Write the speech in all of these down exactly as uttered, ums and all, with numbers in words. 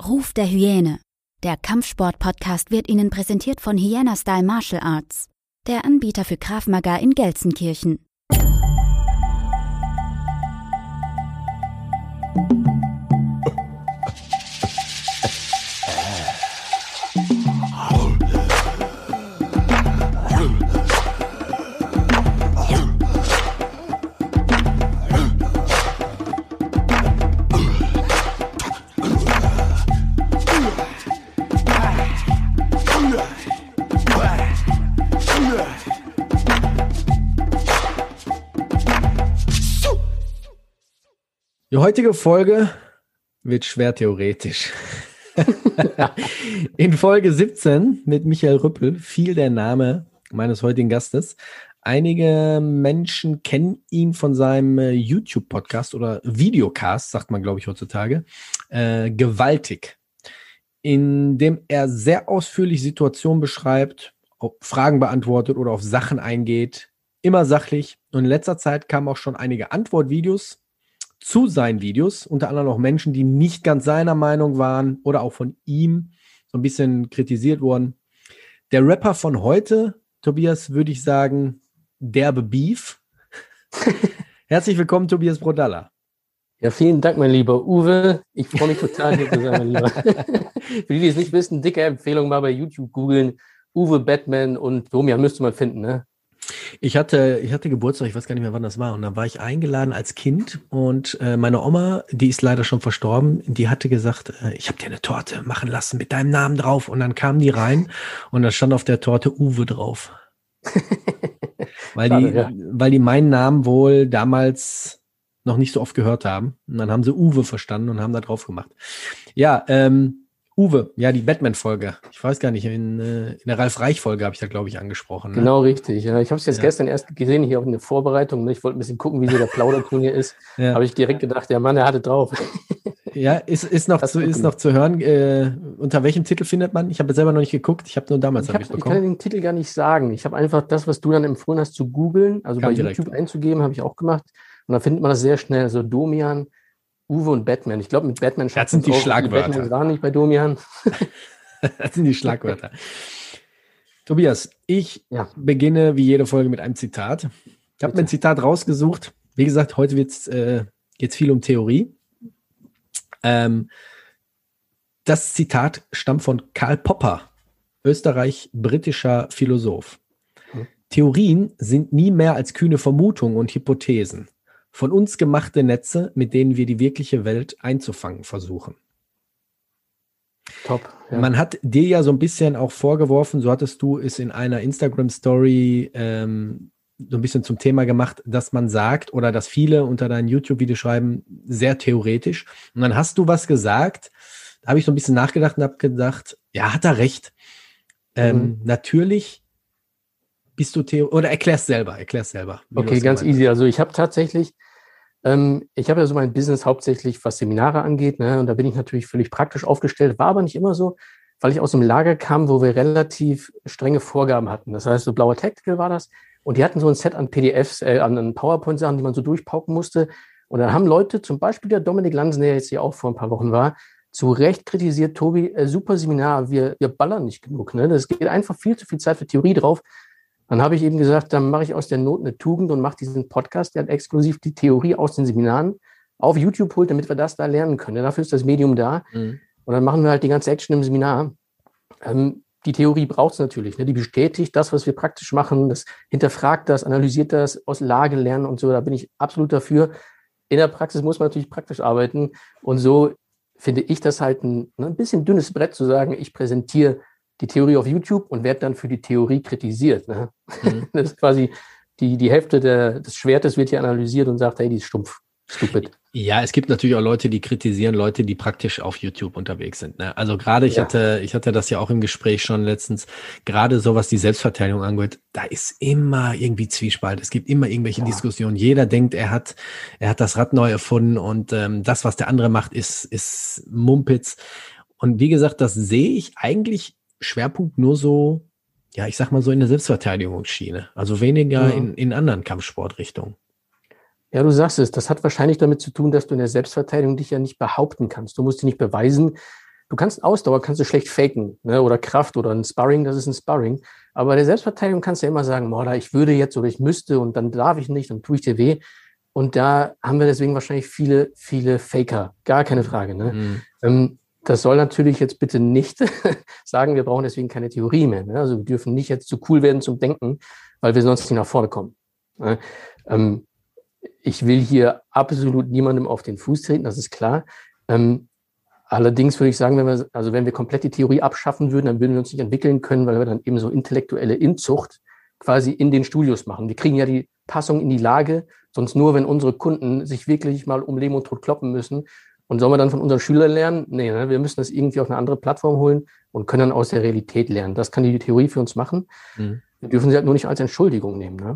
Ruf der Hyäne. Der Kampfsport-Podcast wird Ihnen präsentiert von Hyena Style Martial Arts, der Anbieter für Krav Maga in Gelsenkirchen. Die heutige Folge wird schwer theoretisch. In Folge siebzehn mit Michael Rüppel fiel der Name meines heutigen Gastes. Einige Menschen kennen ihn von seinem YouTube-Podcast oder Videocast, sagt man, glaube ich, heutzutage, äh, gewaltig, in dem er sehr ausführlich Situationen beschreibt, Fragen beantwortet oder auf Sachen eingeht, immer sachlich. Und in letzter Zeit kamen auch schon einige Antwortvideos zu seinen Videos, unter anderem auch Menschen, die nicht ganz seiner Meinung waren oder auch von ihm so ein bisschen kritisiert wurden. Der Rapper von heute, Tobias, würde ich sagen, derbe Beef. Herzlich willkommen, Tobias Brodalla. Ja, vielen Dank, mein lieber Uwe. Ich freue mich total, hier zu sein, mein Lieber. Für die, die es nicht wissen, dicke Empfehlung, mal bei YouTube googeln. Uwe Batman und Domian müsste man finden, ne? Ich hatte, ich hatte Geburtstag, ich weiß gar nicht mehr, wann das war. Und da war ich eingeladen als Kind. Und äh, meine Oma, die ist leider schon verstorben, die hatte gesagt, äh, ich habe dir eine Torte machen lassen mit deinem Namen drauf. Und dann kamen die rein und da stand auf der Torte Uwe drauf. weil, Schade, die, ja. weil die meinen Namen wohl damals noch nicht so oft gehört haben. Und dann haben sie Uwe verstanden und haben da drauf gemacht. Ja, ähm, Uwe, ja, die Batman-Folge. Ich weiß gar nicht, in, in der Ralf-Reich-Folge habe ich da, glaube ich, angesprochen. Ne? Genau, richtig. Ja, ich habe es jetzt Ja. gestern erst gesehen, hier auf eine Vorbereitung. Ich wollte ein bisschen gucken, wie so der Plauderton hier ist. Ja. Habe ich direkt gedacht, der Mann, der hatte drauf. Ja, ist, ist, noch, Das zu, ist ist gut. noch zu hören. Äh, unter welchem Titel findet man? Ich habe selber noch nicht geguckt. Ich habe nur damals Ich, hab hab, ich's ich kann bekommen. den Titel gar nicht sagen. Ich habe einfach das, was du dann empfohlen hast, zu googeln, also Kam bei direkt. YouTube einzugeben, habe ich auch gemacht. Und dann findet man das sehr schnell. Also Domian, Uwe und Batman. Ich glaube, mit Batman Das sind die man's auch. Schlagwörter. Batman waren nicht bei Domian. Das sind die Schlagwörter. Tobias, ich Ja. beginne wie jede Folge mit einem Zitat. Ich habe Bitte. mir ein Zitat rausgesucht. Wie gesagt, heute wird's, äh, geht's viel um Theorie. Ähm, das Zitat stammt von Karl Popper, österreich-britischer Philosoph. Hm. Theorien sind nie mehr als kühne Vermutungen und Hypothesen. Von uns gemachte Netze, mit denen wir die wirkliche Welt einzufangen versuchen. Top. Ja. Man hat dir ja so ein bisschen auch vorgeworfen, so hattest du es in einer Instagram-Story ähm, so ein bisschen zum Thema gemacht, dass man sagt oder dass viele unter deinen YouTube-Videos schreiben, sehr theoretisch. Und dann hast du was gesagt, da habe ich so ein bisschen nachgedacht und habe gedacht, ja, hat er recht. Ähm, Mhm. Natürlich bist du Theo oder erklär's selber, erklär's selber. wie du Okay, das ganz gemeint easy. Also ich habe tatsächlich, ähm, ich habe ja so mein Business hauptsächlich, was Seminare angeht, ne? Und da bin ich natürlich völlig praktisch aufgestellt, war aber nicht immer so, weil ich aus einem Lager kam, wo wir relativ strenge Vorgaben hatten. Das heißt, so Blauer Tactical war das. Und die hatten so ein Set an P D Fs, äh, an, an PowerPoint-Sachen, die man so durchpauken musste. Und dann haben Leute, zum Beispiel der Dominik Lansen, der jetzt hier auch vor ein paar Wochen war, zu Recht kritisiert, Tobi, äh, super Seminar, wir, wir ballern nicht genug. Ne? Das geht einfach viel zu viel Zeit für Theorie drauf. Dann habe ich eben gesagt, dann mache ich aus der Not eine Tugend und mache diesen Podcast, der hat exklusiv die Theorie aus den Seminaren auf YouTube holt, damit wir das da lernen können. Ja, dafür ist das Medium da. Mhm. Und dann machen wir halt die ganze Action im Seminar. Ähm, die Theorie braucht es natürlich. Ne? Die bestätigt das, was wir praktisch machen. Das hinterfragt das, analysiert das, aus Lage lernen und so. Da bin ich absolut dafür. In der Praxis muss man natürlich praktisch arbeiten. Und so finde ich das halt ein, ne, ein bisschen dünnes Brett zu sagen, ich präsentiere die Theorie auf YouTube und werde dann für die Theorie kritisiert. Ne? Mhm. Das ist quasi die, die Hälfte der, des Schwertes wird hier analysiert und sagt, hey, die ist stumpf, stupid. Ja, es gibt natürlich auch Leute, die kritisieren Leute, die praktisch auf YouTube unterwegs sind. Ne? Also gerade, ich Ja. hatte, ich hatte das ja auch im Gespräch schon letztens, gerade so was die Selbstverteidigung angeht, da ist immer irgendwie Zwiespalt. Es gibt immer irgendwelche Ja. Diskussionen. Jeder denkt, er hat, er hat das Rad neu erfunden und ähm, das, was der andere macht, ist, ist Mumpitz. Und wie gesagt, das sehe ich eigentlich Schwerpunkt nur so, ja, ich sag mal so in der Selbstverteidigungsschiene. Also weniger Mhm. in, in anderen Kampfsportrichtungen. Ja, du sagst es, das hat wahrscheinlich damit zu tun, dass du in der Selbstverteidigung dich ja nicht behaupten kannst. Du musst dich nicht beweisen. du kannst Ausdauer, kannst du schlecht faken, ne? Oder Kraft oder ein Sparring, das ist ein Sparring. Aber bei der Selbstverteidigung kannst du ja immer sagen, boah, ich würde jetzt oder ich müsste und dann darf ich nicht, dann tue ich dir weh. Und da haben wir deswegen wahrscheinlich viele, viele Faker. Gar keine Frage. Ne? Mhm. Ähm, das soll natürlich jetzt bitte nicht sagen, wir brauchen deswegen keine Theorie mehr. Ne? Also wir dürfen nicht jetzt zu cool werden zum Denken, weil wir sonst nicht nach vorne kommen. Ne? Ähm, ich will hier absolut niemandem auf den Fuß treten, das ist klar. Ähm, allerdings würde ich sagen, wenn wir, also wenn wir komplett die Theorie abschaffen würden, dann würden wir uns nicht entwickeln können, weil wir dann eben so intellektuelle Inzucht quasi in den Studios machen. Wir kriegen ja die Passung in die Lage, sonst nur, wenn unsere Kunden sich wirklich mal um Leben und Tod kloppen müssen. Und sollen wir dann von unseren Schülern lernen? Nee, ne? Wir müssen das irgendwie auf eine andere Plattform holen und können dann aus der Realität lernen. Das kann die Theorie für uns machen. Mhm. Wir dürfen sie halt nur nicht als Entschuldigung nehmen. Ne?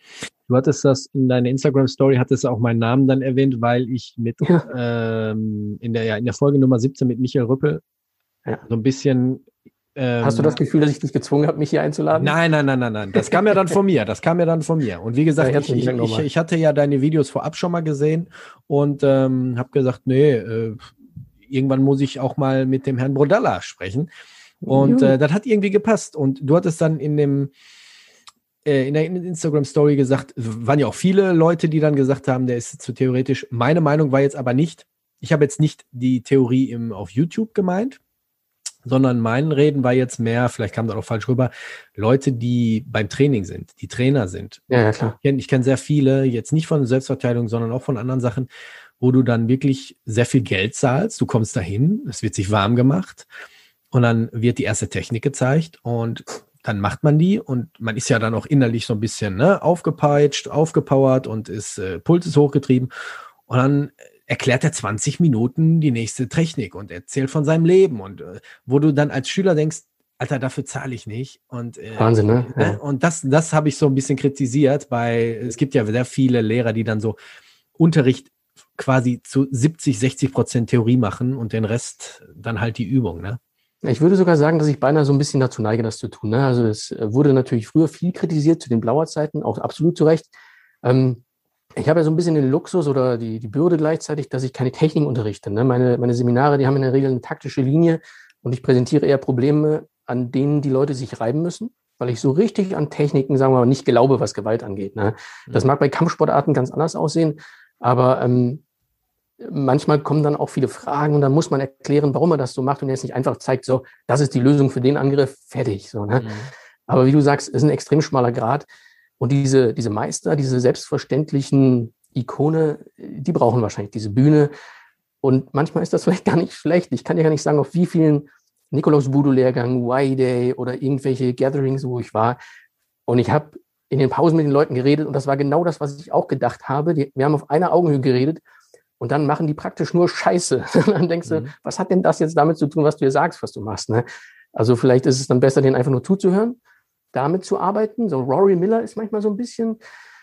Du hattest das in deiner Instagram-Story, hattest auch meinen Namen dann erwähnt, weil ich mit ja. ähm, in der ja, in der Folge Nummer siebzehn mit Michael Rüppel ja. so ein bisschen Hast du das Gefühl, dass ich dich gezwungen habe, mich hier einzuladen? Nein, nein, nein, nein, nein. Das kam ja dann von mir. Das kam ja dann von mir. Und wie gesagt, ja, ich, ich, ich, ich hatte ja deine Videos vorab schon mal gesehen und ähm, habe gesagt, nee, äh, irgendwann muss ich auch mal mit dem Herrn Brodalla sprechen. Und äh, das hat irgendwie gepasst. Und du hattest dann in dem äh, in der Instagram-Story gesagt, waren ja auch viele Leute, die dann gesagt haben, der ist zu theoretisch. Meine Meinung war jetzt aber nicht, ich habe jetzt nicht die Theorie im, auf YouTube gemeint, sondern mein Reden war jetzt mehr, vielleicht kam das auch falsch rüber, Leute, die beim Training sind, die Trainer sind. Ja, ja klar. Ich kenne ich kenn sehr viele, jetzt nicht von Selbstverteidigung, sondern auch von anderen Sachen, wo du dann wirklich sehr viel Geld zahlst. Du kommst dahin, es wird sich warm gemacht und dann wird die erste Technik gezeigt und dann macht man die und man ist ja dann auch innerlich so ein bisschen ne, aufgepeitscht, aufgepowert und ist, äh, Puls ist hochgetrieben und dann erklärt er zwanzig Minuten die nächste Technik und erzählt von seinem Leben und äh, wo du dann als Schüler denkst, Alter, dafür zahle ich nicht. Und, äh, Wahnsinn, ne? Ja. Und das, das habe ich so ein bisschen kritisiert, weil es gibt ja sehr viele Lehrer, die dann so Unterricht quasi zu siebzig, sechzig Prozent Theorie machen und den Rest dann halt die Übung, ne? Ich würde sogar sagen, dass ich beinahe so ein bisschen dazu neige, das zu tun. Ne? Also es wurde natürlich früher viel kritisiert zu den Blauer-Zeiten, auch absolut zu Recht. Ähm, Ich habe ja so ein bisschen den Luxus oder die, die Bürde gleichzeitig, dass ich keine Technik unterrichte. Ne? Meine, meine Seminare, die haben in der Regel eine taktische Linie und ich präsentiere eher Probleme, an denen die Leute sich reiben müssen, weil ich so richtig an Techniken, sagen wir mal, nicht glaube, was Gewalt angeht. Ne? Das mag bei Kampfsportarten ganz anders aussehen, aber ähm, manchmal kommen dann auch viele Fragen und dann muss man erklären, warum man das so macht und jetzt nicht einfach zeigt, so, das ist die Lösung für den Angriff, fertig. So, ne? Mhm. Aber wie du sagst, ist ein extrem schmaler Grat. Und diese, diese Meister, diese selbstverständlichen Ikone, die brauchen wahrscheinlich diese Bühne. Und manchmal ist das vielleicht gar nicht schlecht. Ich kann ja gar nicht sagen, auf wie vielen Nikolaus-Voodoo-Lehrgängen, Y-Day oder irgendwelche Gatherings, wo ich war. Und ich habe in den Pausen mit den Leuten geredet und das war genau das, was ich auch gedacht habe. Die, wir haben auf einer Augenhöhe geredet und dann machen die praktisch nur Scheiße. Und dann denkst du, mhm. was hat denn das jetzt damit zu tun, was du dir sagst, was du machst? Ne? Also vielleicht ist es dann besser, denen einfach nur zuzuhören, damit zu arbeiten. So Rory Miller ist manchmal so ein bisschen,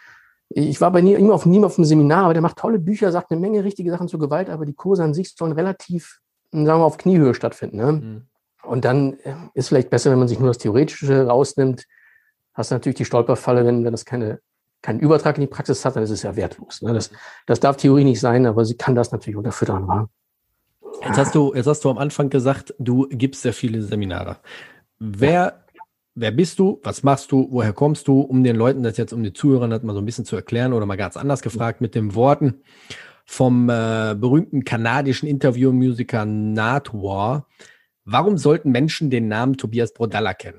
ich war bei ihm auf, nie auf einem Seminar, aber der macht tolle Bücher, sagt eine Menge richtige Sachen zur Gewalt, aber die Kurse an sich sollen relativ, sagen wir mal, auf Kniehöhe stattfinden. Ne? Mhm. Und dann ist vielleicht besser, wenn man sich nur das Theoretische rausnimmt. Hast du natürlich die Stolperfalle, wenn, wenn das keine, keinen Übertrag in die Praxis hat, dann ist es ja wertlos. Ne? Das, das darf Theorie nicht sein, aber sie kann das natürlich unterfüttern. Wa? Jetzt hast du, jetzt hast du am Anfang gesagt, du gibst sehr viele Seminare. Wer ja. Wer bist du? Was machst du? Woher kommst du? Um den Leuten das jetzt, um die Zuhörer das mal so ein bisschen zu erklären oder mal ganz anders gefragt mit den Worten vom äh, berühmten kanadischen Interviewmusiker Nardwuar. Warum sollten Menschen den Namen Tobias Brodalla kennen?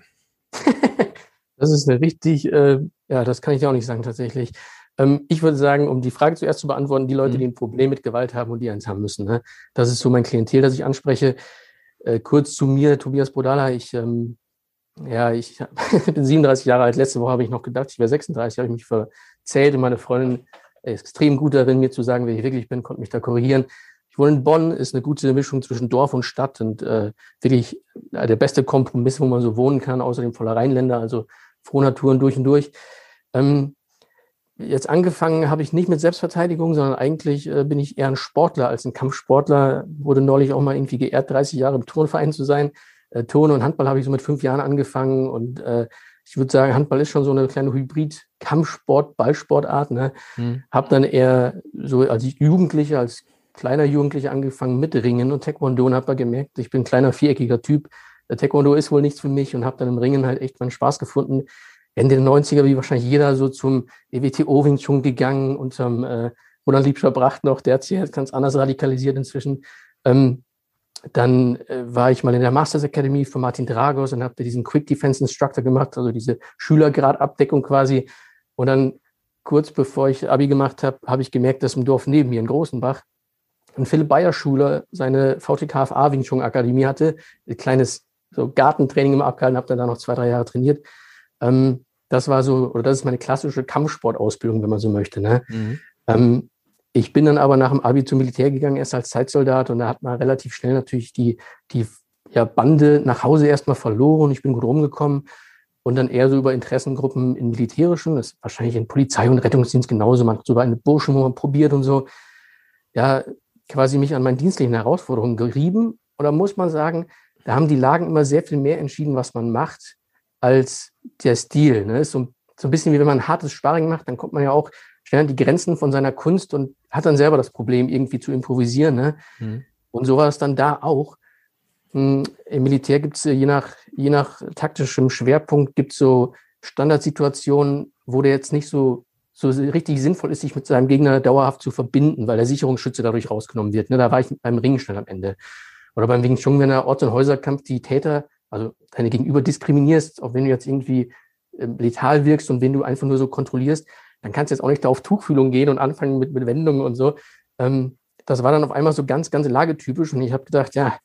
Das ist eine richtig, äh, ja, das kann ich dir auch nicht sagen tatsächlich. Ähm, ich würde sagen, um die Frage zuerst zu beantworten, die Leute, mhm. die ein Problem mit Gewalt haben und die eins haben müssen. Ne? Das ist so mein Klientel, das ich anspreche. Äh, kurz zu mir, Tobias Brodalla, ich ähm, Ja, ich bin siebenunddreißig Jahre alt. Letzte Woche habe ich noch gedacht, ich wäre sechsunddreißig, habe ich mich verzählt und meine Freundin ist extrem gut darin, mir zu sagen, wer ich wirklich bin, konnte mich da korrigieren. Ich wohne in Bonn, ist eine gute Mischung zwischen Dorf und Stadt und äh, wirklich äh, der beste Kompromiss, wo man so wohnen kann, außerdem voller Rheinländer, also Frohnaturen durch und durch. Ähm, jetzt angefangen habe ich nicht mit Selbstverteidigung, sondern eigentlich äh, bin ich eher ein Sportler als ein Kampfsportler. Wurde neulich auch mal irgendwie geehrt, dreißig Jahre im Turnverein zu sein. Turnen und Handball habe ich so mit fünf Jahren angefangen und äh, ich würde sagen, Handball ist schon so eine kleine Hybrid-Kampfsport, Ballsportart. Ne? Mhm. Habe dann eher so als Jugendlicher, als kleiner Jugendlicher angefangen mit Ringen und Taekwondo und habe da gemerkt, ich bin ein kleiner viereckiger Typ. Der Taekwondo ist wohl nichts für mich und habe dann im Ringen halt echt meinen Spaß gefunden. Ende der neunziger, wie wahrscheinlich jeder, so zum E W T O Wing Chun gegangen und zum äh, Roland Liebscher Bracht noch, der hat sich jetzt ganz anders radikalisiert inzwischen. Ähm, dann äh, war ich mal in der Masters Academy von Martin Dragos und habe diesen Quick Defense Instructor gemacht, also diese Schülergradabdeckung quasi. Und dann kurz bevor ich Abi gemacht habe, habe ich gemerkt, dass im Dorf neben mir in Großenbach ein Philipp Bayer Schüler seine V T K F A Wing Chun Akademie hatte, ein kleines so Gartentraining im abgehalten, habe dann da noch zwei, drei Jahre trainiert. Ähm, das war so, oder das ist meine klassische Kampfsportausbildung, wenn man so möchte. Ne? Mhm. Ähm, ich bin dann aber nach dem Abi zum Militär gegangen, erst als Zeitsoldat, und da hat man relativ schnell natürlich die, die ja, Bande nach Hause erstmal verloren. Ich bin gut rumgekommen und dann eher so über Interessengruppen in militärischen, das ist wahrscheinlich in Polizei und Rettungsdienst genauso, man hat sogar eine Burschen, wo man probiert und so, ja, quasi mich an meinen dienstlichen Herausforderungen gerieben. Oder muss man sagen, da haben die Lagen immer sehr viel mehr entschieden, was man macht, als der Stil. Ne? Ist so, so ein bisschen wie wenn man hartes Sparring macht, dann kommt man ja auch schnell an die Grenzen von seiner Kunst und hat dann selber das Problem, irgendwie zu improvisieren. Ne? Mhm. Und so war es dann da auch. Im Militär gibt es je nach, je nach taktischem Schwerpunkt gibt es so Standardsituationen, wo der jetzt nicht so, so richtig sinnvoll ist, sich mit seinem Gegner dauerhaft zu verbinden, weil der Sicherungsschütze dadurch rausgenommen wird. Ne? Da war ich beim Ringen schnell am Ende. Oder beim Wing Chun, wenn der Orts- und Häuserkampf die Täter, also deine Gegenüber diskriminierst, auch wenn du jetzt irgendwie äh, letal wirkst und wenn du einfach nur so kontrollierst, dann kannst du jetzt auch nicht da auf Tuchfühlung gehen und anfangen mit, mit Wendungen und so. Ähm, das war dann auf einmal so ganz, ganz lagetypisch und ich habe gedacht, ja,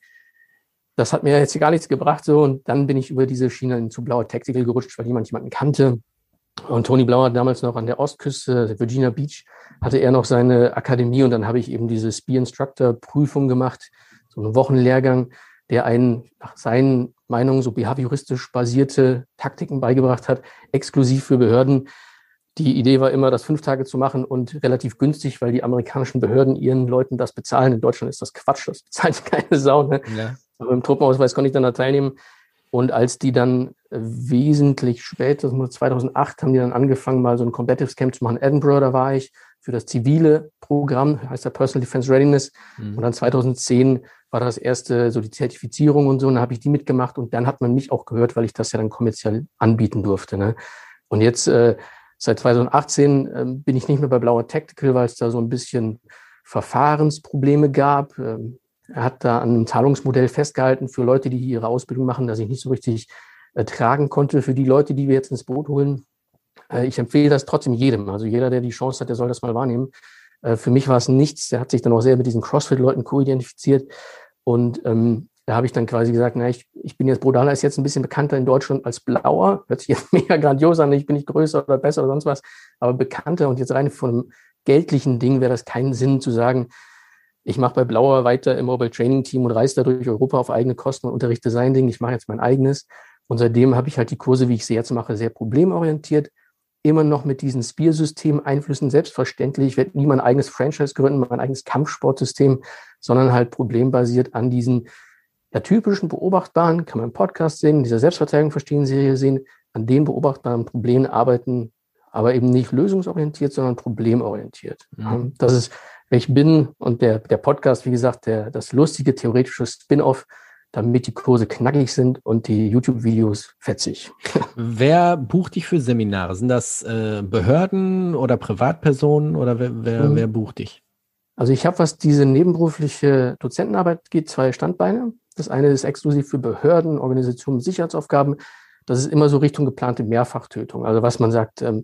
das hat mir jetzt gar nichts gebracht so, und dann bin ich über diese Schiene zu Blauer Tactical gerutscht, weil jemand jemanden kannte. Und Toni Blauer damals noch an der Ostküste, Virginia Beach, hatte er noch seine Akademie und dann habe ich eben diese Spear Instructor Prüfung gemacht, so einen Wochenlehrgang, der einen nach seinen Meinungen so behavioristisch basierte Taktiken beigebracht hat, exklusiv für Behörden. Die Idee war immer, das fünf Tage zu machen und relativ günstig, weil die amerikanischen Behörden ihren Leuten das bezahlen. In Deutschland ist das Quatsch, das bezahlt keine Sau. Ne? Ja. Aber im Truppenausweis konnte ich dann da teilnehmen. Und als die dann wesentlich später, das war zweitausendacht, haben die dann angefangen, mal so ein Combatives Camp zu machen. In Edinburgh, da war ich für das zivile Programm, heißt ja Personal Defense Readiness. Mhm. Und dann zweitausendzehn war das erste, so die Zertifizierung und so. Und dann habe ich die mitgemacht und dann hat man mich auch gehört, weil ich das ja dann kommerziell anbieten durfte. Ne? Und jetzt, äh, seit zweitausendachtzehn, äh, bin ich nicht mehr bei Blauer Tactical, weil es da so ein bisschen Verfahrensprobleme gab. Ähm, Er hat da an einem Zahlungsmodell festgehalten für Leute, die ihre Ausbildung machen, das ich nicht so richtig äh, tragen konnte. Für die Leute, die wir jetzt ins Boot holen, äh, ich empfehle das trotzdem jedem. Also jeder, der die Chance hat, der soll das mal wahrnehmen. Äh, für mich war es nichts. Der hat sich dann auch sehr mit diesen CrossFit-Leuten co-identifiziert. Und ähm, da habe ich dann quasi gesagt, na, ich, ich bin jetzt, Brodala ist jetzt ein bisschen bekannter in Deutschland als Blauer. Hört sich jetzt mega grandios an, ich bin nicht größer oder besser oder sonst was, aber bekannter. Und jetzt rein von einem geldlichen Ding wäre das keinen Sinn zu sagen, ich mache bei Blauer weiter im Mobile Training Team und reise da durch Europa auf eigene Kosten und unterrichte sein Ding. Ich mache jetzt mein eigenes. Und seitdem habe ich halt die Kurse, wie ich sie jetzt mache, sehr problemorientiert. Immer noch mit diesen Spear-System-Einflüssen. Selbstverständlich, ich werde nie mein eigenes Franchise gründen, mein eigenes Kampfsportsystem, sondern halt problembasiert an diesen ja, typischen beobachtbaren, kann man im Podcast sehen, in dieser Selbstverteidigung verstehen Serie sehen, an den beobachtbaren Problemen arbeiten, aber eben nicht lösungsorientiert, sondern problemorientiert. Mhm. Das ist, wer ich bin, und der, der Podcast, wie gesagt, der, das lustige theoretische Spin-off, damit die Kurse knackig sind und die YouTube-Videos fetzig. Wer bucht dich für Seminare? Sind das äh, Behörden oder Privatpersonen oder wer, wer, mhm. wer bucht dich? Also ich habe, was diese nebenberufliche Dozentenarbeit geht, zwei Standbeine. Das eine ist exklusiv für Behörden, Organisationen, Sicherheitsaufgaben. Das ist immer so Richtung geplante Mehrfachtötung. Also was man sagt, ähm,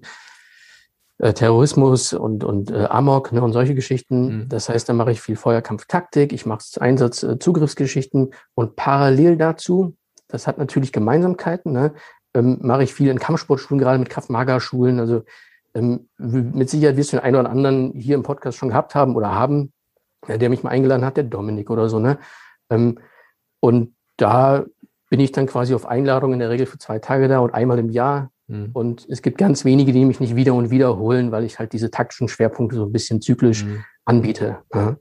äh, Terrorismus und, und äh, Amok, ne, und solche Geschichten. Mhm. Das heißt, da mache ich viel Feuerkampftaktik, ich mache Einsatz, äh, Zugriffsgeschichten und parallel dazu, das hat natürlich Gemeinsamkeiten, ne, ähm, mache ich viel in Kampfsportschulen, gerade mit Krav-Maga-Schulen. Also ähm, mit Sicherheit wirst du den einen oder anderen hier im Podcast schon gehabt haben oder haben, ja, der mich mal eingeladen hat, der Dominik oder so. Ne? Ähm, und da bin ich dann quasi auf Einladung in der Regel für zwei Tage da und einmal im Jahr. Mhm. Und es gibt ganz wenige, die mich nicht wieder und wiederholen, weil ich halt diese taktischen Schwerpunkte so ein bisschen zyklisch mhm. anbiete. Ja.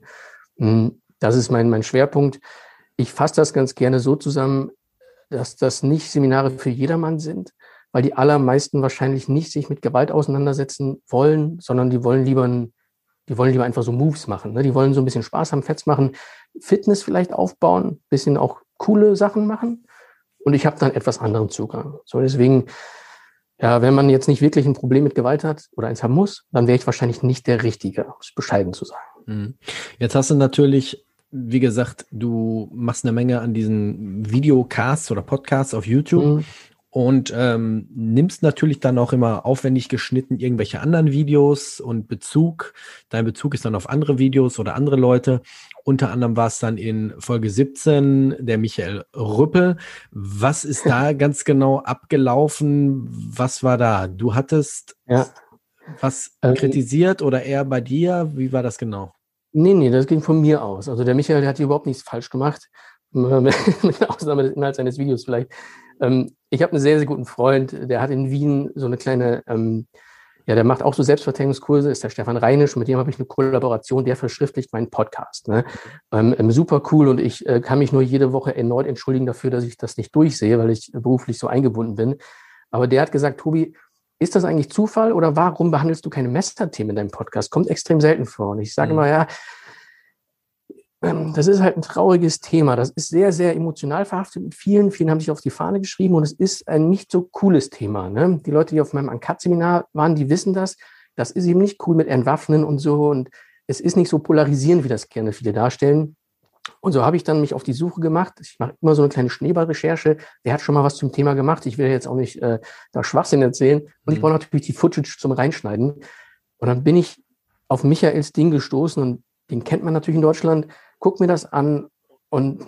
Das ist mein, mein Schwerpunkt. Ich fasse das ganz gerne so zusammen, dass das nicht Seminare für jedermann sind, weil die allermeisten wahrscheinlich nicht sich mit Gewalt auseinandersetzen wollen, sondern die wollen lieber ein die wollen lieber einfach so Moves machen. Ne? Die wollen so ein bisschen Spaß haben, Fets machen, Fitness vielleicht aufbauen, bisschen auch coole Sachen machen. Und ich habe dann etwas anderen Zugang. So, deswegen, ja, wenn man jetzt nicht wirklich ein Problem mit Gewalt hat oder eins haben muss, dann wäre ich wahrscheinlich nicht der Richtige, um es bescheiden zu sagen. Jetzt hast du natürlich, wie gesagt, du machst eine Menge an diesen Videocasts oder Podcasts auf YouTube. Mhm. Und ähm, nimmst natürlich dann auch immer aufwendig geschnitten irgendwelche anderen Videos und Bezug. Dein Bezug ist dann auf andere Videos oder andere Leute. Unter anderem war es dann in Folge siebzehn der Michael Rüppel. Was ist da ganz genau abgelaufen? Was war da? Du hattest ja. was ähm, kritisiert oder eher bei dir? Wie war das genau? Nee, nee, das ging von mir aus. Also der Michael, der hat hier überhaupt nichts falsch gemacht. Mit Ausnahme des Inhalts seines Videos vielleicht. Ähm, ich habe einen sehr, sehr guten Freund, der hat in Wien so eine kleine, ähm, ja, der macht auch so Selbstverteidigungskurse, ist der Stefan Reinisch, mit dem habe ich eine Kollaboration, der verschriftlicht meinen Podcast. Ne? Ähm, super cool und ich äh, kann mich nur jede Woche erneut entschuldigen dafür, dass ich das nicht durchsehe, weil ich beruflich so eingebunden bin. Aber der hat gesagt, Tobi, ist das eigentlich Zufall oder warum behandelst du keine Messerthemen in deinem Podcast? Kommt extrem selten vor. Und ich sage mhm. immer, ja, das ist halt ein trauriges Thema. Das ist sehr, sehr emotional verhaftet mit vielen. Vielen haben sich auf die Fahne geschrieben und es ist ein nicht so cooles Thema. Ne? Die Leute, die auf meinem Uncut-Seminar waren, die wissen das. Das ist eben nicht cool mit Entwaffnen und so. Und es ist nicht so polarisierend, wie das gerne viele darstellen. Und so habe ich dann mich auf die Suche gemacht. Ich mache immer so eine kleine Schneeballrecherche. Wer hat schon mal was zum Thema gemacht? Ich will jetzt auch nicht äh, da Schwachsinn erzählen. Und ich brauche natürlich die Footage zum Reinschneiden. Und dann bin ich auf Michaels Ding gestoßen und den kennt man natürlich in Deutschland. Guck mir das an und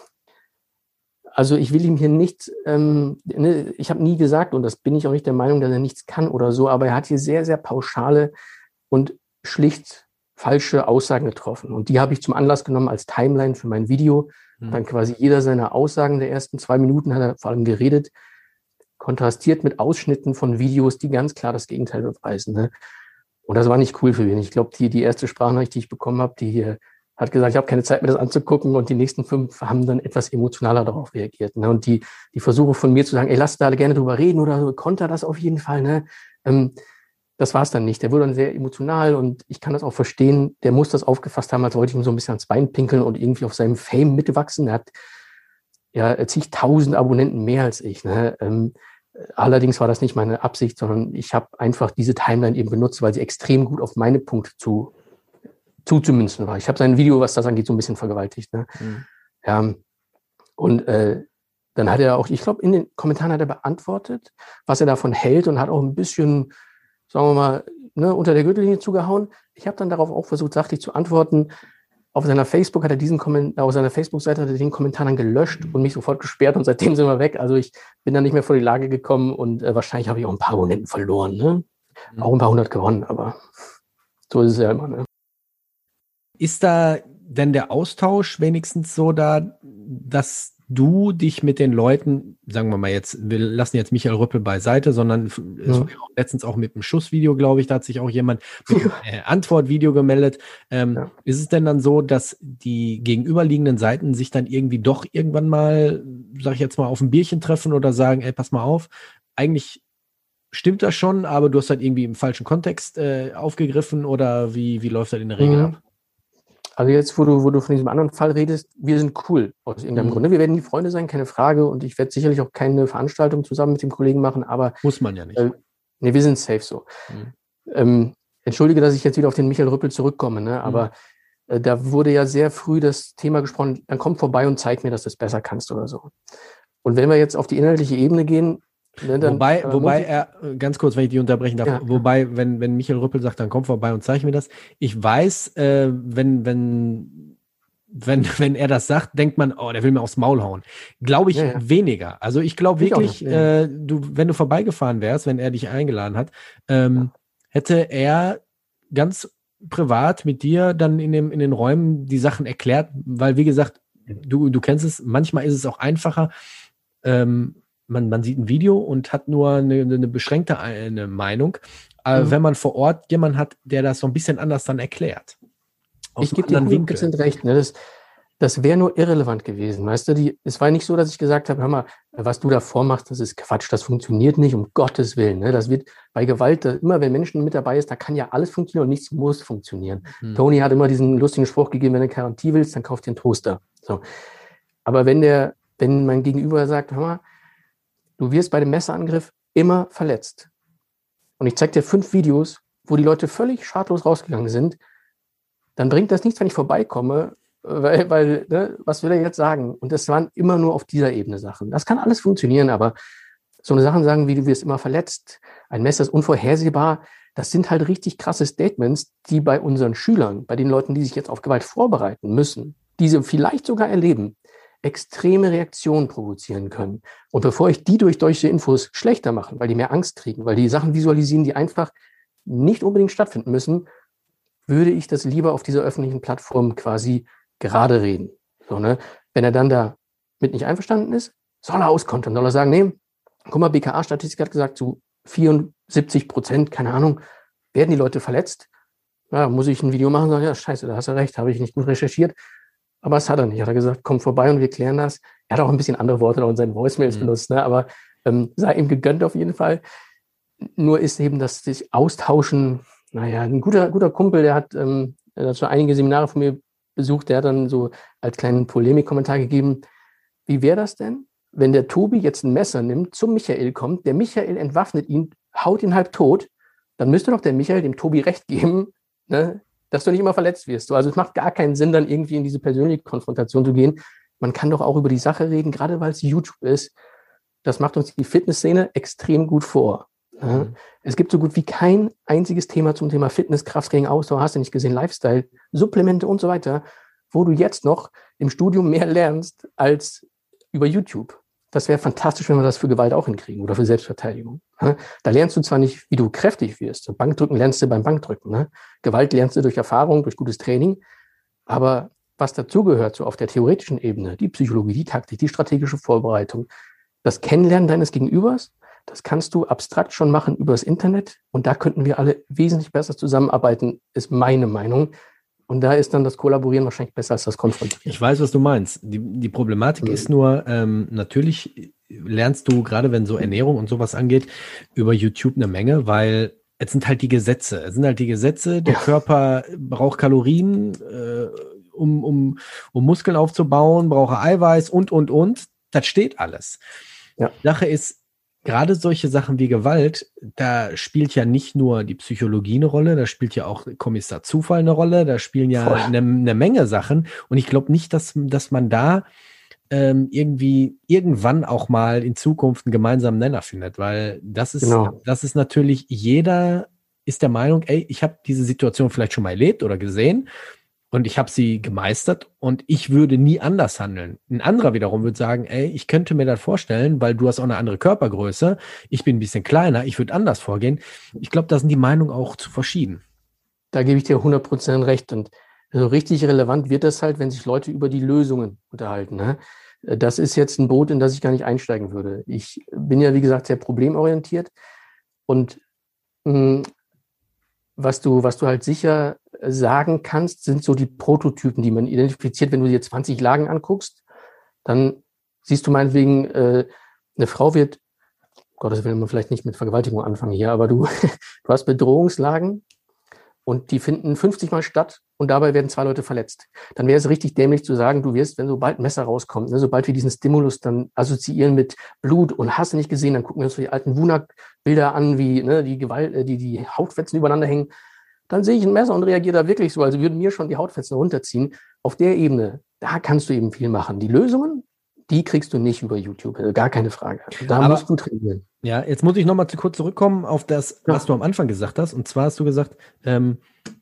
also ich will ihm hier nicht, ähm, ne, ich habe nie gesagt und das bin ich auch nicht der Meinung, dass er nichts kann oder so, aber er hat hier sehr, sehr pauschale und schlicht falsche Aussagen getroffen und die habe ich zum Anlass genommen als Timeline für mein Video. Mhm. Dann quasi jeder seiner Aussagen der ersten zwei Minuten hat er vor allem geredet, kontrastiert mit Ausschnitten von Videos, die ganz klar das Gegenteil beweisen. Ne? Und das war nicht cool für mich. Ich glaube, die, die erste Sprachnachricht, die ich bekommen habe, die hier hat gesagt, ich habe keine Zeit mehr, das anzugucken und die nächsten fünf haben dann etwas emotionaler darauf reagiert. Ne? Und die, die Versuche von mir zu sagen, ey, lass da alle gerne drüber reden oder so, konter das auf jeden Fall. Ne? Ähm, das war es dann nicht. Der wurde dann sehr emotional und ich kann das auch verstehen. Der muss das aufgefasst haben, als wollte ich ihm so ein bisschen ans Bein pinkeln und irgendwie auf seinem Fame mitwachsen. Er hat ja zigtausend Abonnenten mehr als ich. Ne? Ähm, allerdings war das nicht meine Absicht, sondern ich habe einfach diese Timeline eben benutzt, weil sie extrem gut auf meine Punkte zu zuzumünzen war. Ich habe sein Video, was das angeht, so ein bisschen vergewaltigt. Ne? Mhm. Ja, und äh, dann hat er auch, ich glaube, in den Kommentaren hat er beantwortet, was er davon hält und hat auch ein bisschen, sagen wir mal, ne, unter der Gürtellinie zugehauen. Ich habe dann darauf auch versucht, sachlich zu antworten. Auf seiner Facebook hat er diesen Kommentar, auf seiner Facebook-Seite hat er den Kommentar dann gelöscht und mich sofort gesperrt und seitdem sind wir weg. Also ich bin dann nicht mehr vor die Lage gekommen und äh, wahrscheinlich habe ich auch ein paar Abonnenten verloren. Ne? Mhm. Auch ein paar hundert gewonnen, aber so ist es ja immer. Ne? Ist da denn der Austausch wenigstens so da, dass du dich mit den Leuten, sagen wir mal jetzt, wir lassen jetzt Michael Rüppel beiseite, sondern es ja. war auch letztens auch mit einem Schussvideo, glaube ich, da hat sich auch jemand mit einem äh, Antwortvideo gemeldet. Ähm, ja. Ist es denn dann so, dass die gegenüberliegenden Seiten sich dann irgendwie doch irgendwann mal, sag ich jetzt mal, auf ein Bierchen treffen oder sagen, ey, pass mal auf, eigentlich stimmt das schon, aber du hast halt irgendwie im falschen Kontext äh, aufgegriffen oder wie, wie läuft das in der Regel mhm. ab? Also jetzt, wo du, wo du von diesem anderen Fall redest, wir sind cool aus irgendeinem mhm. Grunde. Wir werden nie Freunde sein, keine Frage. Und ich werde sicherlich auch keine Veranstaltung zusammen mit dem Kollegen machen, aber... Muss man ja nicht. Äh, nee, wir sind safe so. Mhm. Ähm, entschuldige, dass ich jetzt wieder auf den Michael Rüppel zurückkomme, ne? aber mhm. äh, da wurde ja sehr früh das Thema gesprochen, dann komm vorbei und zeig mir, dass du es besser kannst oder so. Und wenn wir jetzt auf die inhaltliche Ebene gehen, Ne, dann, wobei, äh, wobei er, ganz kurz, wenn ich die unterbrechen darf, ja. wobei, wenn, wenn Michael Rüppel sagt, dann komm vorbei und zeig mir das. Ich weiß, äh, wenn, wenn, wenn, wenn er das sagt, denkt man, oh, der will mir aufs Maul hauen. Glaube ich ja, ja. weniger. Also ich glaube wirklich, ich ja. äh, du, wenn du vorbeigefahren wärst, wenn er dich eingeladen hat, ähm, hätte er ganz privat mit dir dann in dem, in den Räumen die Sachen erklärt, weil wie gesagt, du, du kennst es, manchmal ist es auch einfacher, ähm, Man, man sieht ein Video und hat nur eine, eine beschränkte eine Meinung. Aber mhm. wenn man vor Ort jemanden hat, der das so ein bisschen anders dann erklärt. Ich gebe dir hundert Prozent recht. Ne? Das, das wäre nur irrelevant gewesen. Weißt du, die, es war nicht so, dass ich gesagt habe, hör mal, was du da vormachst, das ist Quatsch, das funktioniert nicht, um Gottes Willen. Ne? Das wird bei Gewalt, immer wenn Menschen mit dabei ist, da kann ja alles funktionieren und nichts muss funktionieren. Hm. Tony hat immer diesen lustigen Spruch gegeben, wenn du Garantie willst, dann kauf dir einen Toaster. So. Aber wenn der, wenn mein Gegenüber sagt, hör mal, du wirst bei dem Messerangriff immer verletzt. Und ich zeige dir fünf Videos, wo die Leute völlig schadlos rausgegangen sind, dann bringt das nichts, wenn ich vorbeikomme, weil, weil ne, was will er jetzt sagen? Und das waren immer nur auf dieser Ebene Sachen. Das kann alles funktionieren, aber so eine Sachen sagen wie, du wirst immer verletzt, ein Messer ist unvorhersehbar, das sind halt richtig krasse Statements, die bei unseren Schülern, bei den Leuten, die sich jetzt auf Gewalt vorbereiten müssen, diese vielleicht sogar erleben, extreme Reaktionen provozieren können. Und bevor ich die durch solche Infos schlechter mache, weil die mehr Angst kriegen, weil die Sachen visualisieren, die einfach nicht unbedingt stattfinden müssen, würde ich das lieber auf dieser öffentlichen Plattform quasi gerade reden. So, ne? Wenn er dann da mit nicht einverstanden ist, soll er auskontern, soll er sagen, nee, guck mal, B K A-Statistik hat gesagt, zu vierundsiebzig Prozent, keine Ahnung, werden die Leute verletzt. Ja, muss ich ein Video machen und sagen, ja, scheiße, da hast du recht, habe ich nicht gut recherchiert. Aber das hat er nicht. Hat er gesagt, komm vorbei und wir klären das. Er hat auch ein bisschen andere Worte noch in seinen Voicemails mhm. benutzt, ne? Aber ähm, sei ihm gegönnt auf jeden Fall. Nur ist eben das sich austauschen, naja, ein guter, guter Kumpel, der hat, ähm, der hat schon einige Seminare von mir besucht, der hat dann so als kleinen Polemikkommentar gegeben, wie wäre das denn, wenn der Tobi jetzt ein Messer nimmt, zum Michael kommt, der Michael entwaffnet ihn, haut ihn halb tot, dann müsste doch der Michael dem Tobi recht geben, ne, dass du nicht immer verletzt wirst. Also es macht gar keinen Sinn, dann irgendwie in diese persönliche Konfrontation zu gehen. Man kann doch auch über die Sache reden, gerade weil es YouTube ist. Das macht uns die Fitnessszene extrem gut vor. Ja. Mhm. Es gibt so gut wie kein einziges Thema zum Thema Fitness, Krafttraining, Ausdauer, hast du nicht gesehen, Lifestyle, Supplemente und so weiter, wo du jetzt noch im Studium mehr lernst als über YouTube. Das wäre fantastisch, wenn wir das für Gewalt auch hinkriegen oder für Selbstverteidigung. Da lernst du zwar nicht, wie du kräftig wirst. Bankdrücken lernst du beim Bankdrücken. Ne? Gewalt lernst du durch Erfahrung, durch gutes Training. Aber was dazugehört, so auf der theoretischen Ebene, die Psychologie, die Taktik, die strategische Vorbereitung, das Kennenlernen deines Gegenübers, das kannst du abstrakt schon machen übers Internet. Und da könnten wir alle wesentlich besser zusammenarbeiten, ist meine Meinung. Und da ist dann das Kollaborieren wahrscheinlich besser als das Konfrontieren. Ich weiß, was du meinst. Die, die Problematik mhm. ist nur, ähm, natürlich lernst du, gerade wenn so Ernährung und sowas angeht, über YouTube eine Menge, weil es sind halt die Gesetze. Es sind halt die Gesetze, der ja. Körper braucht Kalorien, äh, um, um, um Muskeln aufzubauen, braucht Eiweiß und, und, und. Das steht alles. Ja. Die Sache ist, gerade solche Sachen wie Gewalt, da spielt ja nicht nur die Psychologie eine Rolle, da spielt ja auch Kommissar Zufall eine Rolle, da spielen ja eine, eine Menge Sachen. Und ich glaube nicht, dass, dass man da ähm, irgendwie irgendwann auch mal in Zukunft einen gemeinsamen Nenner findet, weil das ist, genau. das ist natürlich, jeder ist der Meinung, ey, ich habe diese Situation vielleicht schon mal erlebt oder gesehen und ich habe sie gemeistert und ich würde nie anders handeln. Ein anderer wiederum würde sagen, ey, ich könnte mir das vorstellen, weil du hast auch eine andere Körpergröße, ich bin ein bisschen kleiner, ich würde anders vorgehen. Ich glaube, da sind die Meinungen auch zu verschieden. Da gebe ich dir hundert Prozent recht und so richtig relevant wird das halt, wenn sich Leute über die Lösungen unterhalten. Ne? Das ist jetzt ein Boot, in das ich gar nicht einsteigen würde. Ich bin ja, wie gesagt, sehr problemorientiert und mh, was du, was du halt sicher sagen kannst, sind so die Prototypen, die man identifiziert. Wenn du dir zwanzig Lagen anguckst, dann siehst du meinetwegen, äh, eine Frau wird, Gottes Willen, man vielleicht nicht mit Vergewaltigung anfangen hier, aber du, du hast Bedrohungslagen und die finden fünfzig Mal statt und dabei werden zwei Leute verletzt. Dann wäre es richtig dämlich zu sagen, du wirst, wenn sobald ein Messer rauskommt, ne, sobald wir diesen Stimulus dann assoziieren mit Blut und hast du nicht gesehen, dann gucken wir uns die alten Wunak-Bilder an, wie ne, die Gewalt, die, die Hautfetzen übereinander hängen. Dann sehe ich ein Messer und reagiere da wirklich so, also würden mir schon die Hautfetzen runterziehen. Auf der Ebene, da kannst du eben viel machen. Die Lösungen, die kriegst du nicht über YouTube, also gar keine Frage. Da Aber, musst du trainieren. Ja, jetzt muss ich nochmal kurz zurückkommen auf das, ja. was du am Anfang gesagt hast. Und zwar hast du gesagt, ähm,